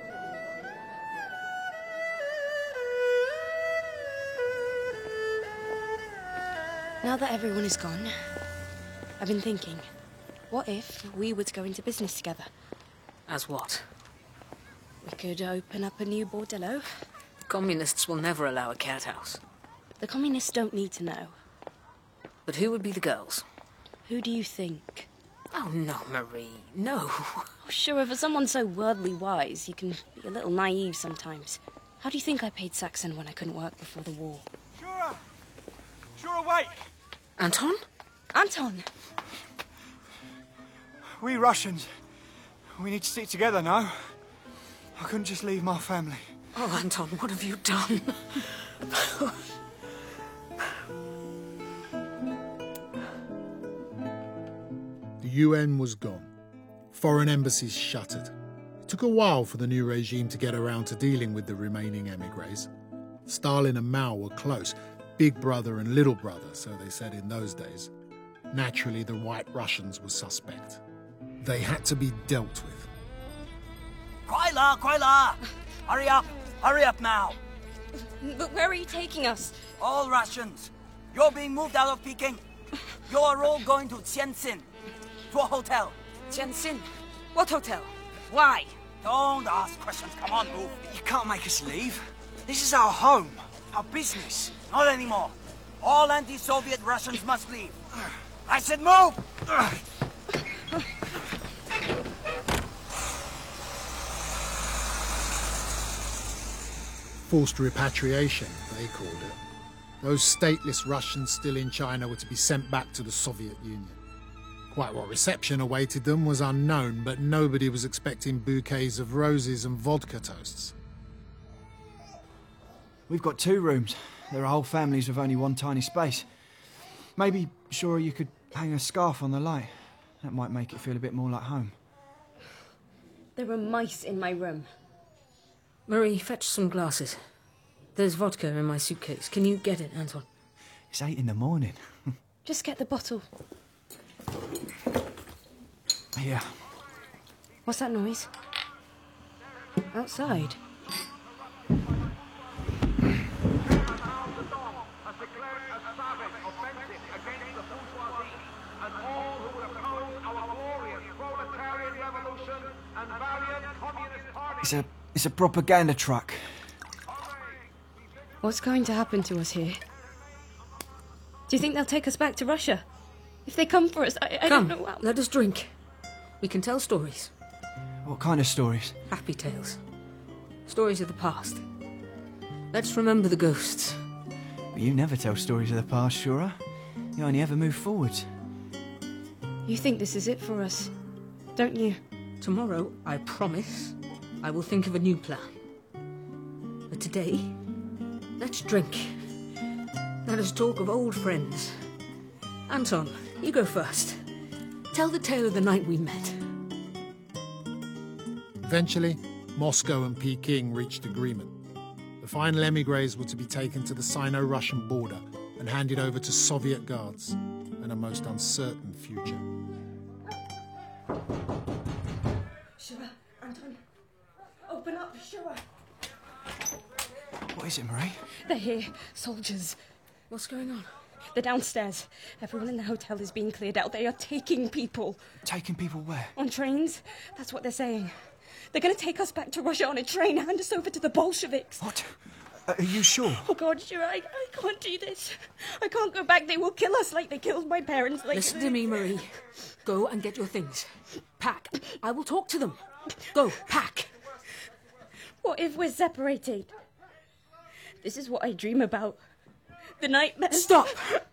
Now that everyone is gone, I've been thinking, what if we were to go into business together? As what? We could open up a new bordello. The communists will never allow a cat house. The communists don't need to know. But who would be the girls? Who do you think? Oh, no, Marie, no. Oh, sure, for someone so worldly wise, you can be a little naive sometimes. How do you think I paid Saxon when I couldn't work before the war? Shura! Shura, wait! Anton? Anton! We Russians, we need to stick together now. I couldn't just leave my family. Oh, Anton, what have you done? The UN was gone. Foreign embassies shuttered. It took a while for the new regime to get around to dealing with the remaining émigrés. Stalin and Mao were close, big brother and little brother, so they said in those days. Naturally, the White Russians were suspect. They had to be dealt with. Kryla! Hurry up now! But where are you taking us? All Russians, you're being moved out of Peking. You're all going to Tianjin, to a hotel. Tianjin? What hotel? Why? Don't ask questions. Come on, move. You can't make us leave. This is our home, our business. Not anymore. All anti-Soviet Russians must leave. I said move! Forced repatriation, they called it. Those stateless Russians still in China were to be sent back to the Soviet Union. Quite what reception awaited them was unknown, but nobody was expecting bouquets of roses and vodka toasts. We've got 2 rooms. There are whole families with only one tiny space. Maybe, Shura, you could hang a scarf on the light. That might make it feel a bit more like home. There are mice in my room. Marie, fetch some glasses. There's vodka in my suitcase. Can you get it, Anton? It's 8 in the morning. Just get the bottle. Here. What's that noise? Outside. It's a propaganda truck. What's going to happen to us here? Do you think they'll take us back to Russia? If they come for us, I Come, don't know how. let us drink. We can tell stories. What kind of stories? Happy tales. Stories of the past. Let's remember the ghosts. But you never tell stories of the past, Shura. You only ever move forwards. You think this is it for us, don't you? Tomorrow, I promise, I will think of a new plan. But today, let's drink. Let us talk of old friends. Anton, you go first. Tell the tale of the night we met. Eventually, Moscow and Peking reached agreement. The final émigrés were to be taken to the Sino-Russian border and handed over to Soviet guards in a most uncertain future. Shura, Anton, open up, Shura. What is it, Marie? They're here, soldiers. What's going on? They're downstairs. Everyone in the hotel is being cleared out. They are taking people. Taking people where? On trains. That's what they're saying. They're going to take us back to Russia on a train, hand us over to the Bolsheviks. What? Are you sure? Oh, God, Shura, I can't do this. I can't go back. They will kill us like they killed my parents. Listen to me, Marie. Go and get your things. Pack. I will talk to them. Go, pack. What if we're separated? This is what I dream about. The nightmare. Stop!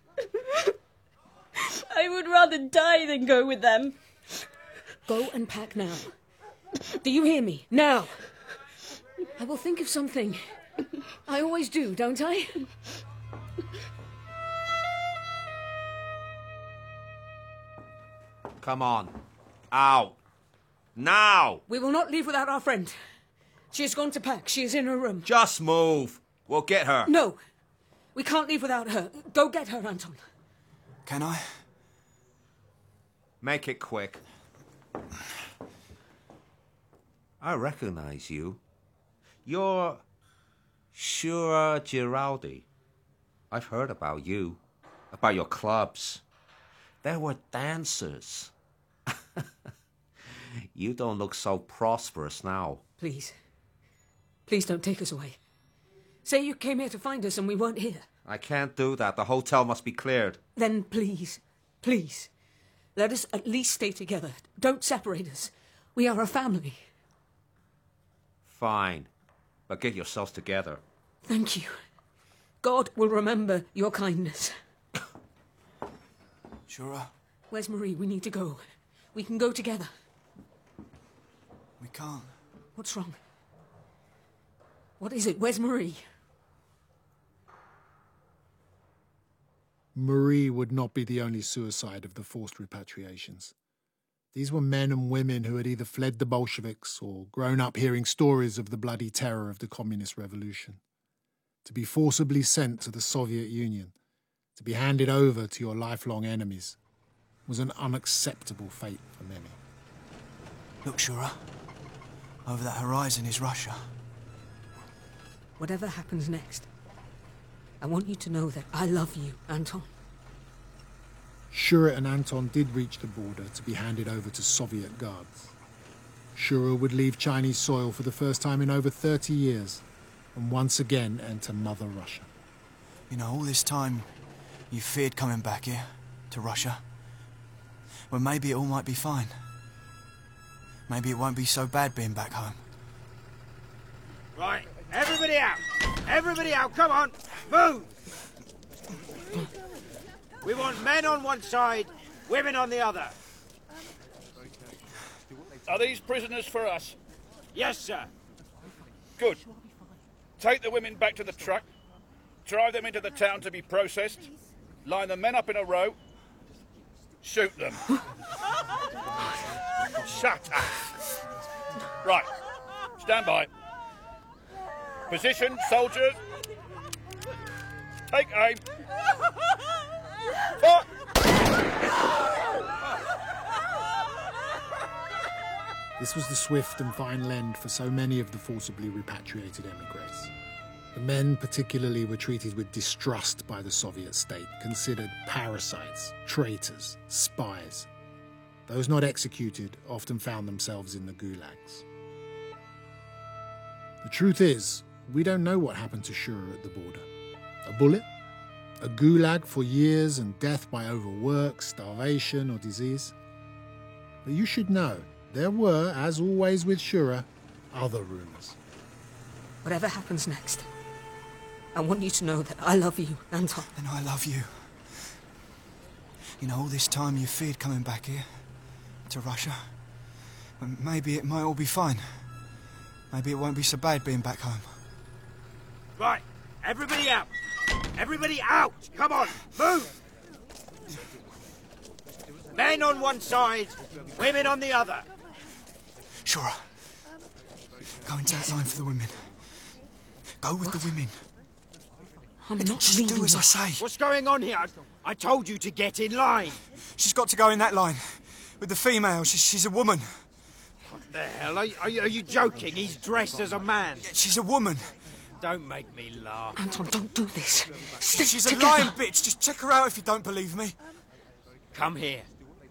I would rather die than go with them. Go and pack now. Do you hear me? Now! I will think of something. I always do, don't I? Come on. Out. Now! We will not leave without our friend. She has gone to pack. She is in her room. Just move. We'll get her. No. We can't leave without her. Go get her, Anton. Can I? Make it quick. I recognize you. You're Shura Giraldi. I've heard about you, about your clubs. There were dancers. You don't look so prosperous now. Please. Please don't take us away. Say you came here to find us and we weren't here. I can't do that. The hotel must be cleared. Then please, please, let us at least stay together. Don't separate us. We are a family. Fine. But get yourselves together. Thank you. God will remember your kindness. Shura? Where's Marie? We need to go. We can go together. We can't. What's wrong? What is it? Where's Marie? Marie would not be the only suicide of the forced repatriations. These were men and women who had either fled the Bolsheviks or grown up hearing stories of the bloody terror of the communist revolution. To be forcibly sent to the Soviet Union, to be handed over to your lifelong enemies, was an unacceptable fate for many. Look, Shura. Over that horizon is Russia. Whatever happens next, I want you to know that I love you, Anton. Shura and Anton did reach the border to be handed over to Soviet guards. Shura would leave Chinese soil for the first time in over 30 years and once again enter Mother Russia. You know, all this time you feared coming back here, to Russia. Well, maybe it all might be fine. Maybe it won't be so bad being back home. Right, everybody out! Everybody out, come on! Move! We want men on one side, women on the other. Are these prisoners for us? Yes, sir. Good. Take the women back to the truck. Drive them into the town to be processed. Line the men up in a row. Shoot them. Shut up. Right. Stand by. Position, soldiers. Take aim. Fire. This was the swift and final end for so many of the forcibly repatriated emigres. The men particularly were treated with distrust by the Soviet state, considered parasites, traitors, spies. Those not executed often found themselves in the gulags. The truth is, we don't know what happened to Shura at the border. A bullet? A gulag for years and death by overwork, starvation or disease? But you should know, there were, as always with Shura, other rumours. Whatever happens next, I want you to know that I love you, Anton. And I love you. You know, all this time you feared coming back here, to Russia. Well, maybe it might all be fine. Maybe it won't be so bad being back home. Right, everybody out! Everybody out! Come on, move! Men on one side, women on the other. Shura, go into that line for the women. Go with the women. I'm not just do as I say. What's going on here? I told you to get in line. She's got to go in that line. With the females. She's a woman. What the hell? Are you joking? He's dressed as a man. She's a woman. Don't make me laugh. Anton, don't do this. She's a lying bitch. Just check her out if you don't believe me. Come here.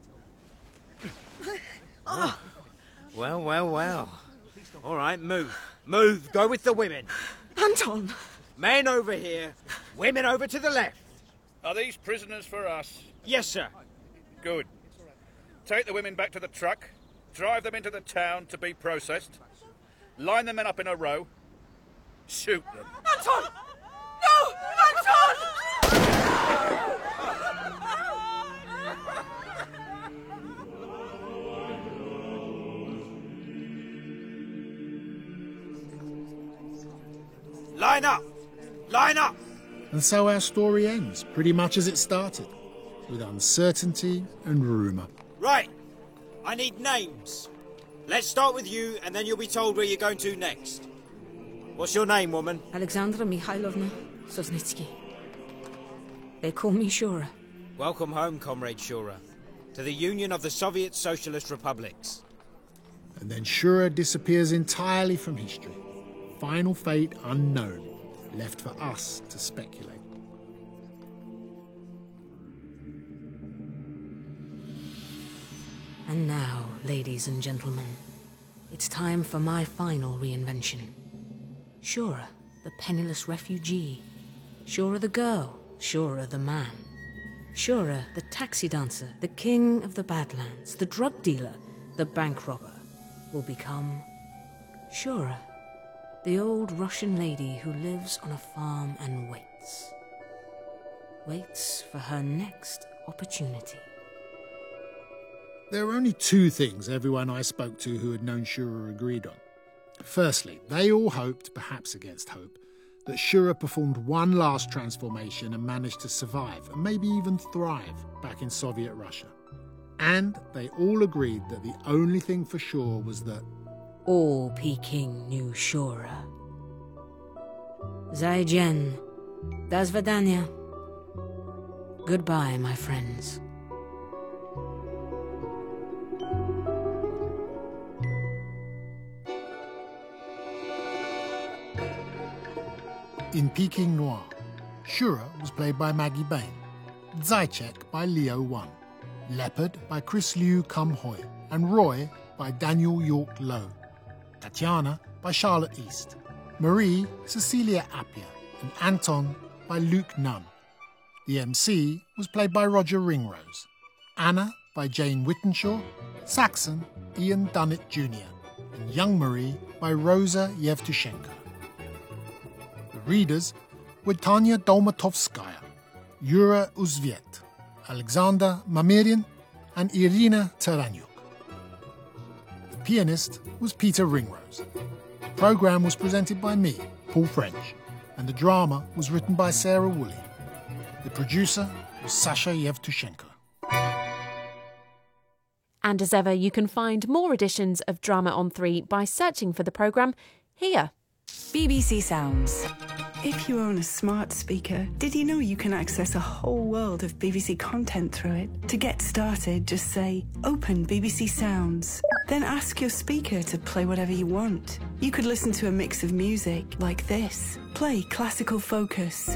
Oh. Well, well, well. All right, move. Move. Go with the women. Anton! Men over here. Women over to the left. Are these prisoners for us? Yes, sir. Good. Take the women back to the truck. Drive them into the town to be processed. Line the men up in a row. Shoot them. Anton! No! Anton! Line up! Line up! And so our story ends, pretty much as it started, with uncertainty and rumour. Right. I need names. Let's start with you, and then you'll be told where you're going to next. What's your name, woman? Alexandra Mikhailovna Sosnitsky. They call me Shura. Welcome home, Comrade Shura, to the Union of the Soviet Socialist Republics. And then Shura disappears entirely from history. Final fate unknown, left for us to speculate. And now, ladies and gentlemen, it's time for my final reinvention. Shura, the penniless refugee. Shura the girl. Shura the man. Shura, the taxi dancer, the king of the Badlands, the drug dealer, the bank robber, will become Shura, the old Russian lady who lives on a farm and waits. Waits for her next opportunity. There were only two things everyone I spoke to who had known Shura agreed on. Firstly, they all hoped, perhaps against hope, that Shura performed one last transformation and managed to survive, and maybe even thrive, back in Soviet Russia. And they all agreed that the only thing for sure was that all Peking knew Shura. Zaijian. До свидания. Goodbye, my friends. In Peking Noir, Shura was played by Maggie Bain, Zайчик by Leo Wan, Leopard by Chris Liu Kum Hoi, and Roy by Daniel York Lowe, Tatiana by Charlotte East, Marie Cecilia Appia, and Anton by Luke Nunn. The MC was played by Roger Ringrose, Anna by Jane Wittenshaw, Saxon Ian Dunnett Jr., and Young Marie by Rosa Yevtushenko. The readers were Tanya Dolmatovskaya, Yura Uzviet, Alexander Mamirian, and Irina Taranyuk. The pianist was Peter Ringrose. The programme was presented by me, Paul French, and the drama was written by Sarah Woolley. The producer was Sasha Yevtushenko. And as ever, you can find more editions of Drama on 3 by searching for the programme here. BBC Sounds. If you own a smart speaker, did you know you can access a whole world of BBC content through it? To get started, just say, "Open BBC Sounds." Then ask your speaker to play whatever you want. You could listen to a mix of music like this. Play Classical Focus.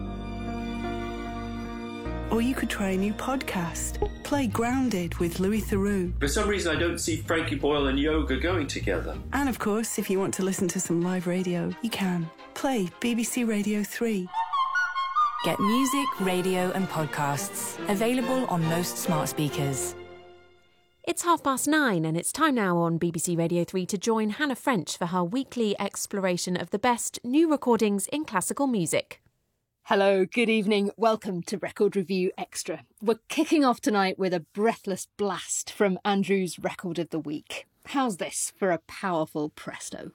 Or you could try a new podcast. Play Grounded with Louis Theroux. For some reason, I don't see Frankie Boyle and yoga going together. And of course, if you want to listen to some live radio, you can. Play BBC Radio 3. Get music, radio and podcasts. Available on most smart speakers. It's 9:30 and it's time now on BBC Radio 3 to join Hannah French for her weekly exploration of the best new recordings in classical music. Hello, good evening. Welcome to Record Review Extra. We're kicking off tonight with a breathless blast from Andrew's Record of the Week. How's this for a powerful presto?